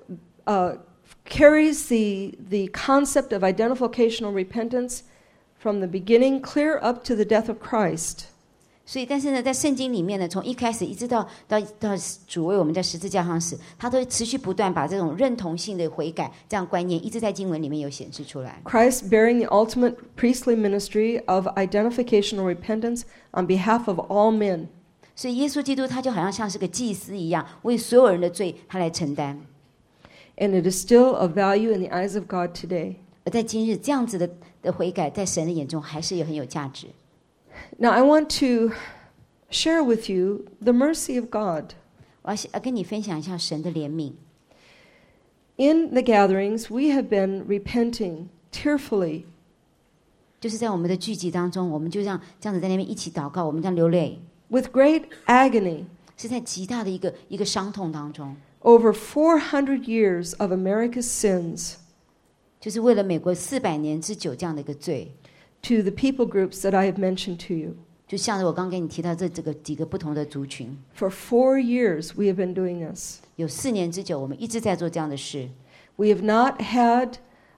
carries the concept of identificational repentance from the beginning clear up to the death of Christ. 所以，但是呢，在圣经里面呢，从一开始一直到主为我们在十字架上死，他都持续不断把这种认同性的悔改这样观念，一直在经文里面有显示出来。 Christ bearing the ultimate priestly ministry of identificational repentance on behalf of all men. 所以，耶稣基督他就好像是个祭司一样，为所有人的罪他来承担。 And it is still of value in the eyes of God today. 而在今日，这样子的悔改，在神的眼中还是很有价值。 Now I want to share with you the mercy of God. 我要跟你分享一下神的怜悯。 In the gatherings, we have been repenting tearfully 就是在我们的聚集当中，我们就这样子在那边一起祷告，我们这样流泪， with great agony 是在极大的一个伤痛当中， over 400 years of America's sins 就是为了美国400年之久这样的一个罪。 to the people groups that I have mentioned to you. 就像是我刚跟你提到这几个不同的族群， For 4 years, we have been doing this. 有4年之久，我们一直在做这样的事。 We have not had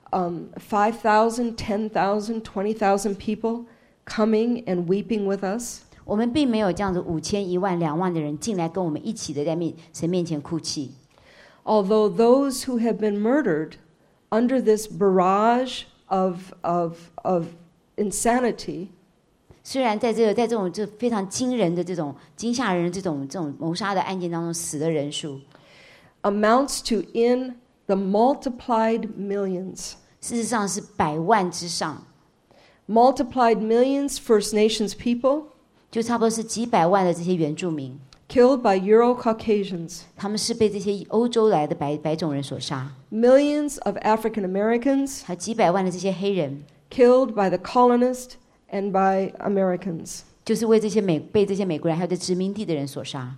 5,000, 10,000, 20,000 people coming and weeping with us. 我们并没有这样子5000、10000、20000的人进来跟我们一起的在神面前哭泣。 Although those who have been murdered under this barrage of insanity 虽然在这种就非常惊人的这种惊吓人的这种谋杀的案件当中死的人数， amounts to in the multiplied millions. 事实上是100万之上， Multiplied millions First Nations people 就差不多是几百万的这些原住民， killed by Euro-Caucasians. 他们是被这些欧洲来的白种人所杀， Millions of African Americans 还几百万的这些黑人， killed by the colonists and by Americans. 就是为被这些美国人还有这殖民地的人所杀，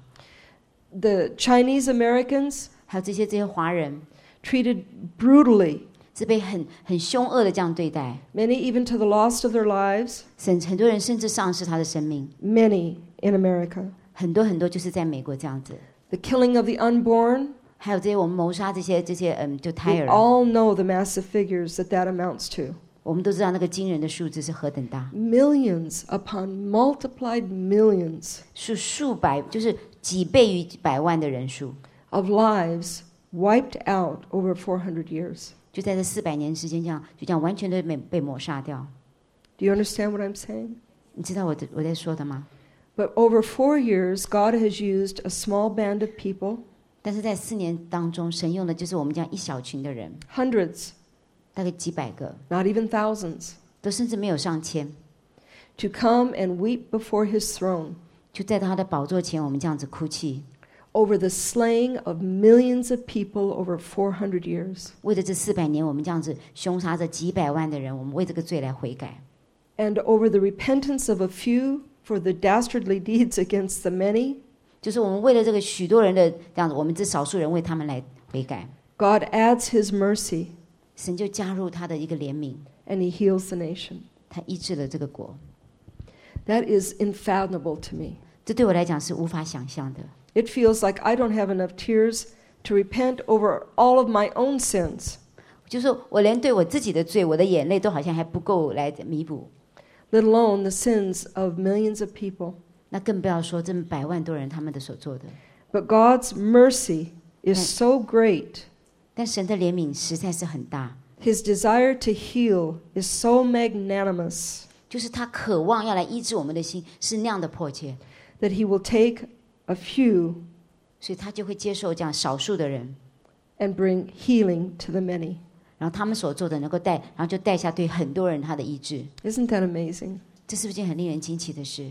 The Chinese Americans 还有这些华人 treated brutally, 是被很凶恶的这样对待， many even to the loss of their lives, 很多人甚至丧失他的生命， many in America. 很多就是在美国这样子， The killing of the unborn, 还有这些我们谋杀这些就胎 we 儿， all know the massive figures that amounts to. 我们都知道那个惊人的数字是何等大， Millions upon multiplied millions 是数百，就是几倍于100万的人数， of lives wiped out over 400 years. 就在这400年时间就这样完全的被抹杀掉。 Do you understand what I'm saying? 你知道我在说的吗？ But over 4 years, God has used a small band of people, 但是在4年当中，神用的就是我们这样一小群的人， hundreds, 大概几百个， not even thousands, 都甚至没有上千， to come and weep before his throne 就在他的宝座前，我们这样子哭泣， over the slaying of millions of people over 400 years. 为了这400年，我们这样子凶杀着几百万的人，我们为这个罪来悔改， And over the repentance of a few for the dastardly deeds against the many, 就是我们为了这个许多人的这样子，我们这少数人为他们来悔改， God adds his mercy 神就加入他的一个怜悯， and he heals the nation. 他医治了这个国。 That is unfathomable to me. 这对我来讲是无法想象的。 It feels like I don't have enough tears to repent over all of my own sins, 就是我连对我自己的罪，我的眼泪都好像还不够来弥补， let alone the sins of millions of people. 那更不要说这100万多人他们的所做的。 But God's mercy is so great. 但神的怜悯实在是很大， His desire to heal is so magnanimous 就是他渴望要来医治我们的心是那样的迫切， that he will take a few 所以他就会接受这样少数的人， and bring healing to the many. 然后他们所做的能够带，然后就带下对很多人他的医治。 Isn't that amazing? 这是不是件很令人惊奇的事？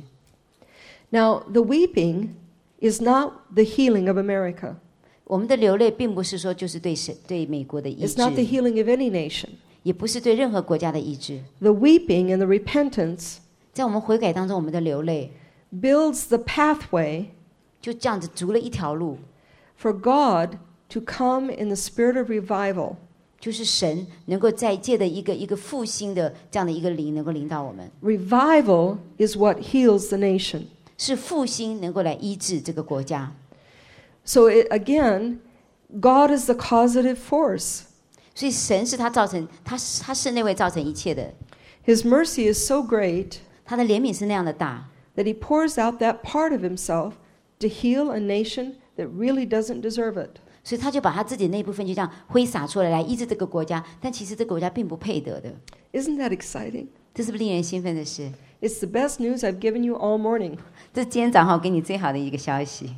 Now, the weeping is not the healing of America. 我们的流泪并不是说就是对美国的医 It's not the 治， healing of any nation. 也不是对任何国家的医治。 The weeping and the repentance 在我们悔改当中，我们的流泪 builds the pathway 就这样子筑了一条路， for God to come in the spirit of revival 就是神能够在借的一个复兴的这样的一个灵，能够领导我们。 Revival is what heals the nation. 是复兴能够来医治这个国家。 So again, God is the causative force. 所以神是他造成，他是那位造成一切的。 His mercy is so great 他的怜悯是那样的大， that he pours out that part of himself to heal a nation that really doesn't deserve it. 所以他就把他自己那一部分就这样挥洒出来，来医治这个国家。但其实这个国家并不配得的， Isn't that exciting? 这是不是令人兴奋的事？ It's the best news I've given you all morning. 这是今天早上我给你最好的一个消息。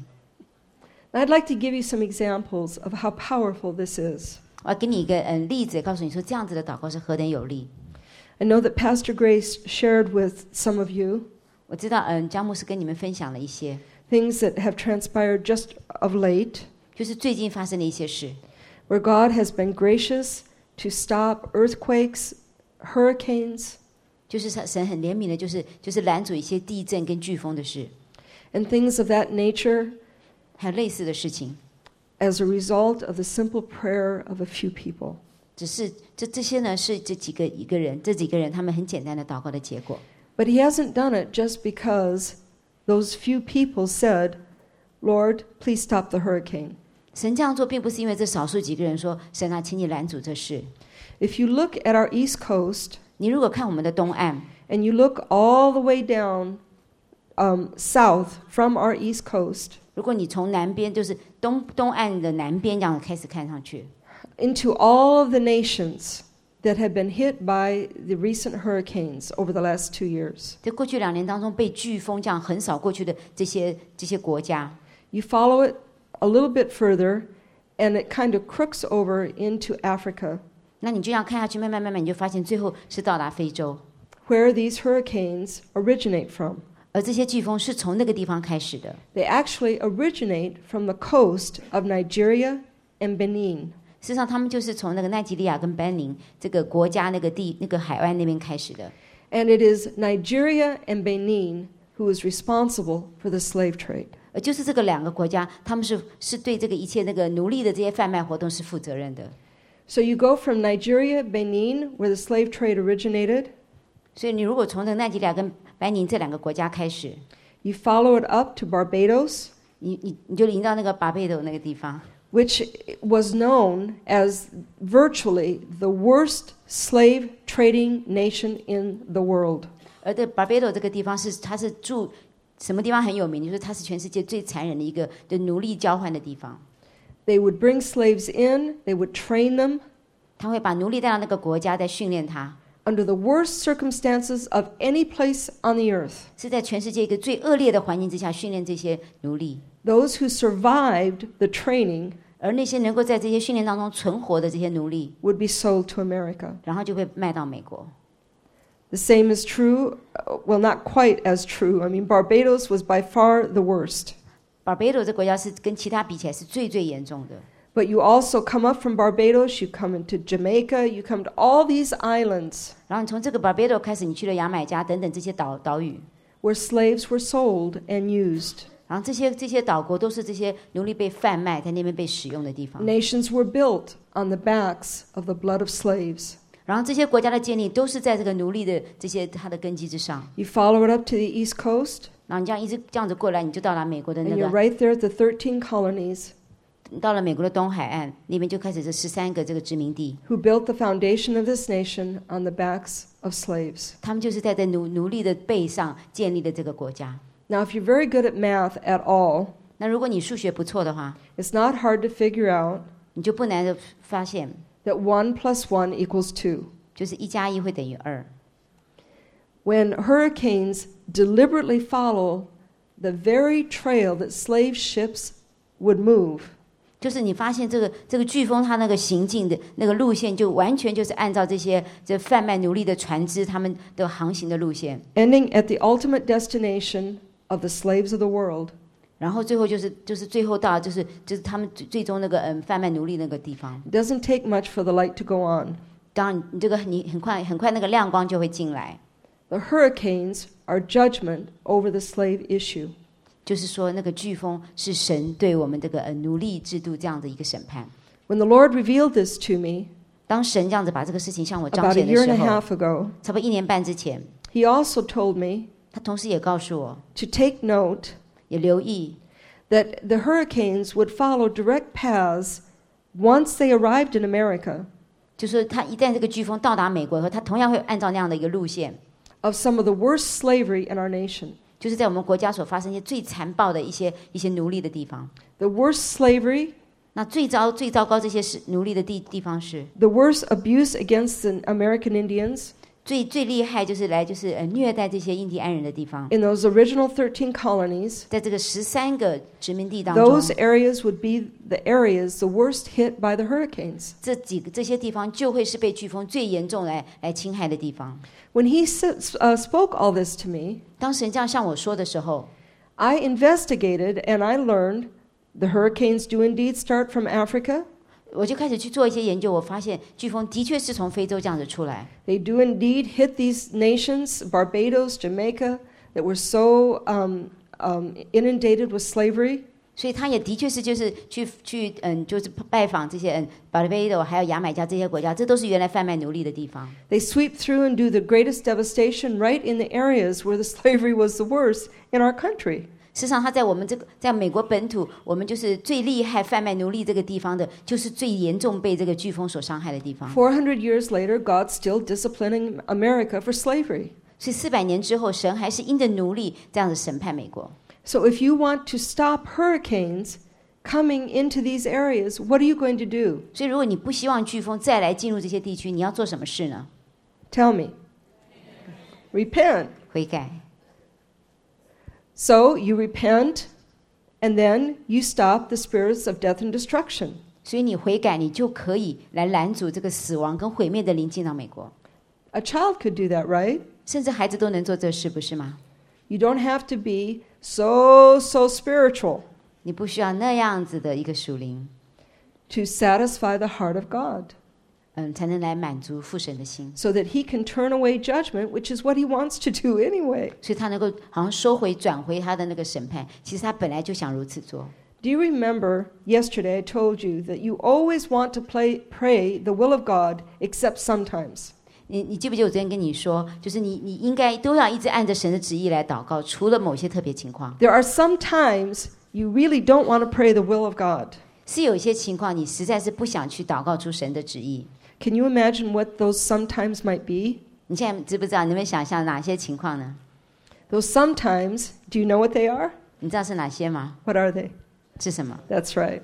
I'd like to give you some examples of how powerful this is. 我要给你一个例子，告诉你说这样子的祷告是何等有力。 I know that Pastor Grace shared with some of you 我知道，詹牧师跟你们分享了一些， things that have transpired just of late, 就是最近发生的一些事， where God has been gracious to stop earthquakes, hurricanes, 就是神很怜悯的，就是拦阻一些地震跟飓风的事， and things of that nature 还有类似的事情。 as a result of the simple prayer of a few people. 只是这些呢，是这几个人他们很简单的祷告的结果。 But he hasn't done it just because those few people said, Lord, please stop the hurricane. 神这样做，并不是因为这少数几个人说神啊，请你拦阻这事。 If you look at our East Coast 你如果看我们的东岸， and you look all the way down south from our East Coast 如果你从南边，就是东岸的南边这样开始看上去， into all of the nations that have been hit by the recent hurricanes over the last 2 years, 在过去2年当中被飓风这样横扫过去的这些国家， you follow it a little bit further and it kind of crooks over into Africa, 那你就这样看下去，慢慢你就发现最后是到达非洲， where these hurricanes originate from. 而这些飓风是从那个地方开始的。 They actually originate from the coast of Nigeria and Benin. 事实上，他们就是从那个奈及利亚跟班宁这个国家那个海湾那边开始的。 And it is Nigeria and Benin who is responsible for the slave trade. 就是这个2个国家，他们是对这个一切那个奴隶的这些贩卖活动是负责任的。 So you go from Nigeria, Benin, where the slave trade originated, 所以你如果从那个奈及利亚跟班宁这2个国家开始， you follow it up to Barbados, 你就临到那个巴贝斗那个地方， which was known as virtually the worst slave trading nation in the world. 而这巴贝斗这个地方它是住什么地方很有名，就是它是全世界最残忍的一个的奴隶交换的地方。 They would bring slaves in, they would train them 他会把奴隶带到那个国家，再训练他， under the worst circumstances of any place on the earth. 是在全世界一个最恶劣的环境之下训练这些奴隶。 Those who survived the training 而那些能够在这些训练当中存活的这些奴隶， would be sold to America. 然后就被卖到美国。 The same is true, well, not quite as true. I mean, Barbados was by far the worst. 巴贝斗这国家是跟其他比起来是最严重的。 But you also come up from Barbados, you come into Jamaica, you come to all these islands 然后你从这个巴贝斗开始，你去了牙买加等等这些岛屿， where slaves were sold and used. 然后这些岛国都是这些奴隶被贩卖，在那边被使用的地方。 Nations were built on the backs of the blood of slaves. 然后这些国家的建立都是在这个奴隶的这些它的根基之上。 You follow it up to the East Coast, 然后你这样一直这样子过来，你就到达美国的 and 那 you're 个， right there at the 13 colonies 到了美国的东海岸那边就开始这13个这个殖民地， who built the foundation of this nation on the backs of slaves. 他们就是在这奴隶的背上建立的这个国家。 Now, if you're very good at math at all, 那如果你数学不错的话， it's not hard to figure out 你就不难的发现， that 1 plus 1 equals 2. 就是1加1会等于2。 When hurricanes deliberately follow the very trail that slave ships would move, 就是你发现这个飓风它那个行进的那个路线，就完全就是按照这贩卖奴隶的船只他们的航行的路线， ending at the ultimate destination of the slaves of the world. 然后最后就是最后到就是他们最终那个贩卖奴隶那个地方。 It doesn't take much for the light to go on. 当然你很快那个亮光就会进来。 The hurricanes are judgment over the slave issue. 就是说，那个飓风是神对我们这个奴隶制度这样的一个审判。 When the Lord revealed this to me 当神这样子把这个事情向我彰 about a 显的 year 时 and a 候， half ago, 差不多1年半之前， He also told me 他同时也告诉我， to take note 也留意， that the hurricanes would follow direct paths once they arrived in America 就说他一旦这个飓风到达美国以后，他同样会按照那样的一个路线， of some of the worst slavery in our nation. 就是在我们国家所发生一些最残暴的一些奴隶的地方。 The worst slavery, 那最糟糕这些是奴隶的地方是 the worst abuse against the American Indians 最厉害，就是虐待这些印第安人的地方。 in those original 13 colonies. 在这个13个殖民地当中， Those areas would be the areas the worst hit by the hurricanes. 这些地方就会是被飓风最严重来侵害的地方。 When He spoke all this to me, 当神这样向我说的时候， I investigated and I learned the hurricanes do indeed start from Africa. 我就开始去做一些研究，我发现飓风的确是从非洲这样子出来， They do indeed hit these nations, Barbados, Jamaica, that were so inundated with slavery. 所以他也的确是就是就是拜访这些巴尔贝多还有牙买加这些国家，这都是原来贩卖奴隶的地方。 They sweep through and do the greatest devastation right in the areas where the slavery was the worst in our country. 事实上，他在我们在美国本土，我们就是最厉害贩卖奴隶这个地方的，就是最严重被这个飓风所伤害的地方。 400 years later, God's still disciplining America for slavery. 所以400年之后，神还是因着奴隶这样子审判美国。 So if you want to stop hurricanes coming into these areas, what are you going to do? 所以，如果你不希望飓风再来进入这些地区，你要做什么事呢？ Tell me. Repent. 悔改。 So you repent, and then you stop the spirits of death and destruction. 所以你悔改，你就可以来拦阻这个死亡跟毁灭的临近到美国。 A child could do that, right? 甚至孩子都能做这事，不是吗？ You don't have to be so spiritual 你不需要那样子的一个属灵， to satisfy the heart of God, 才能来满足父神的心， so that He can turn away judgment, which is what He wants to do anyway. 所以他能够好像转回他的那个审判。其实他本来就想如此做。 Do you remember yesterday I told you that you always want to pray the will of God, except sometimes? 你记不记得我昨天跟你说，就是你应该都要一直按着神的旨意来祷告，除了某些特别情况。 There are some times you really don't want to pray the will of God. 是有一些情况你实在是不想去祷告出神的旨意。 Can you imagine what those sometimes might be? 你现在知不知道？你能不能想象哪些情况呢？ Those sometimes, do you know what they are? 你知道是哪些吗？ What are they? 是什么？ That's right.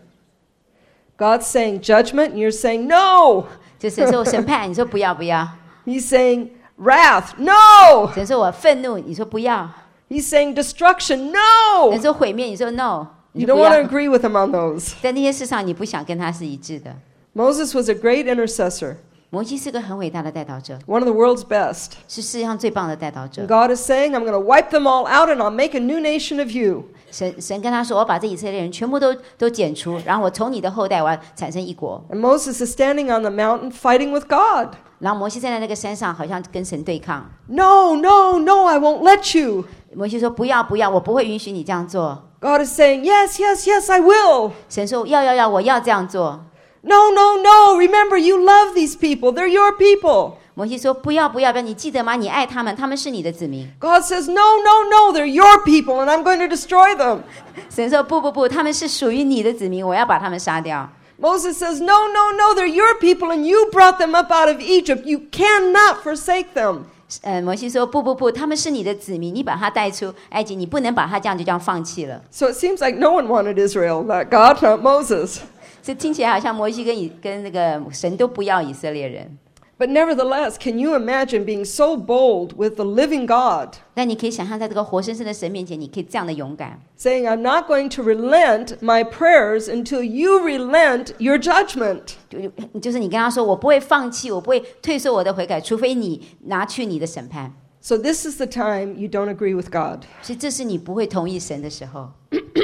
God's saying judgment, and you're saying no. 就是说审判，你说不要不要； He's saying wrath, no. 神说我愤怒，你说不要； He's saying destruction, 神 no. 说毁灭，你说 no， 你 You 说 don't 不 want to 要。 agree with him on those. 在那些事上，你不想跟他是一致的。 Moses was a great intercessor, 摩西是个很伟大的代祷者， one of the world's best. 是世界上最棒的代祷者 And。God is saying, I'm going to wipe them all out and I'll make a new nation of you. 神跟他说：“我把这以色列人全部都剪除，然后我从你的后代，我要产生一国。 And Moses is standing on the mountain fighting with God. ” 然后摩西站在那个山上，好像跟神对抗。 No, no, no, I won't let you. 摩西说：“不要不要，我不会允许你这样做。 God is saying, yes, yes, yes, I will. ” 神说：“要，我要这样做。” No, no, no. Remember, you love these people. They're your people. 摩西说：“不要，你记得吗？你爱他们，他们是你的子民。 God says, no, no, no. They're your people and I'm going to destroy them. ” 神说：“不，他们是属于你的子民，我要把他们杀掉。” Moses says, no, no, no. They're your people and you brought them up out of Egypt. You cannot forsake them. 摩西说：“不，他们是你的子民，你把他带出埃及，你不能把他就这样放弃了。” So it seems like no one wanted Israel, not God, not Moses. 这听起来好像摩西跟那个神都不要以色列人。 But nevertheless, can you imagine being so bold with the living God, 但你可以想象，在这个活生生的神面前，你可以这样的勇敢， saying, I'm not going to relent my prayers until you relent your judgment? 就是你跟他说，我不会放棄，我不会退缩我的悔改，除非你拿去你的审判。 So this is the time you don't agree with God. 所以这是你不会同意神的时候。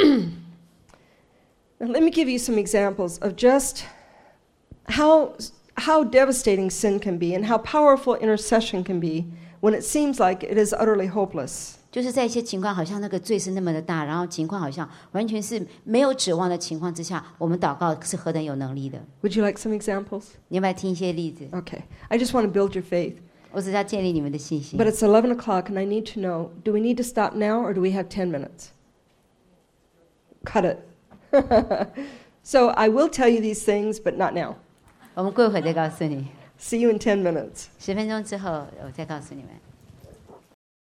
Now, let me give you some examples of just how devastating sin can be and how powerful intercession can be when it seems like it is utterly hopeless. 就是在一些情况，好像那个罪是那么的大，然后情况好像完全是没有指望的情况之下，我们祷告是何等有能力的。 Would you like some examples? 你要不要听一些例子？ Okay. I just want to build your faith. 我只是要建立你们的信心。 But it's 11 o'clock, and I need to know, do we need to stop now or do we have 10 minutes? Cut it. So I will tell you these things, but not now. 我们过一会再告诉你， See you in 10 minutes. 10分钟之后我再告诉你们。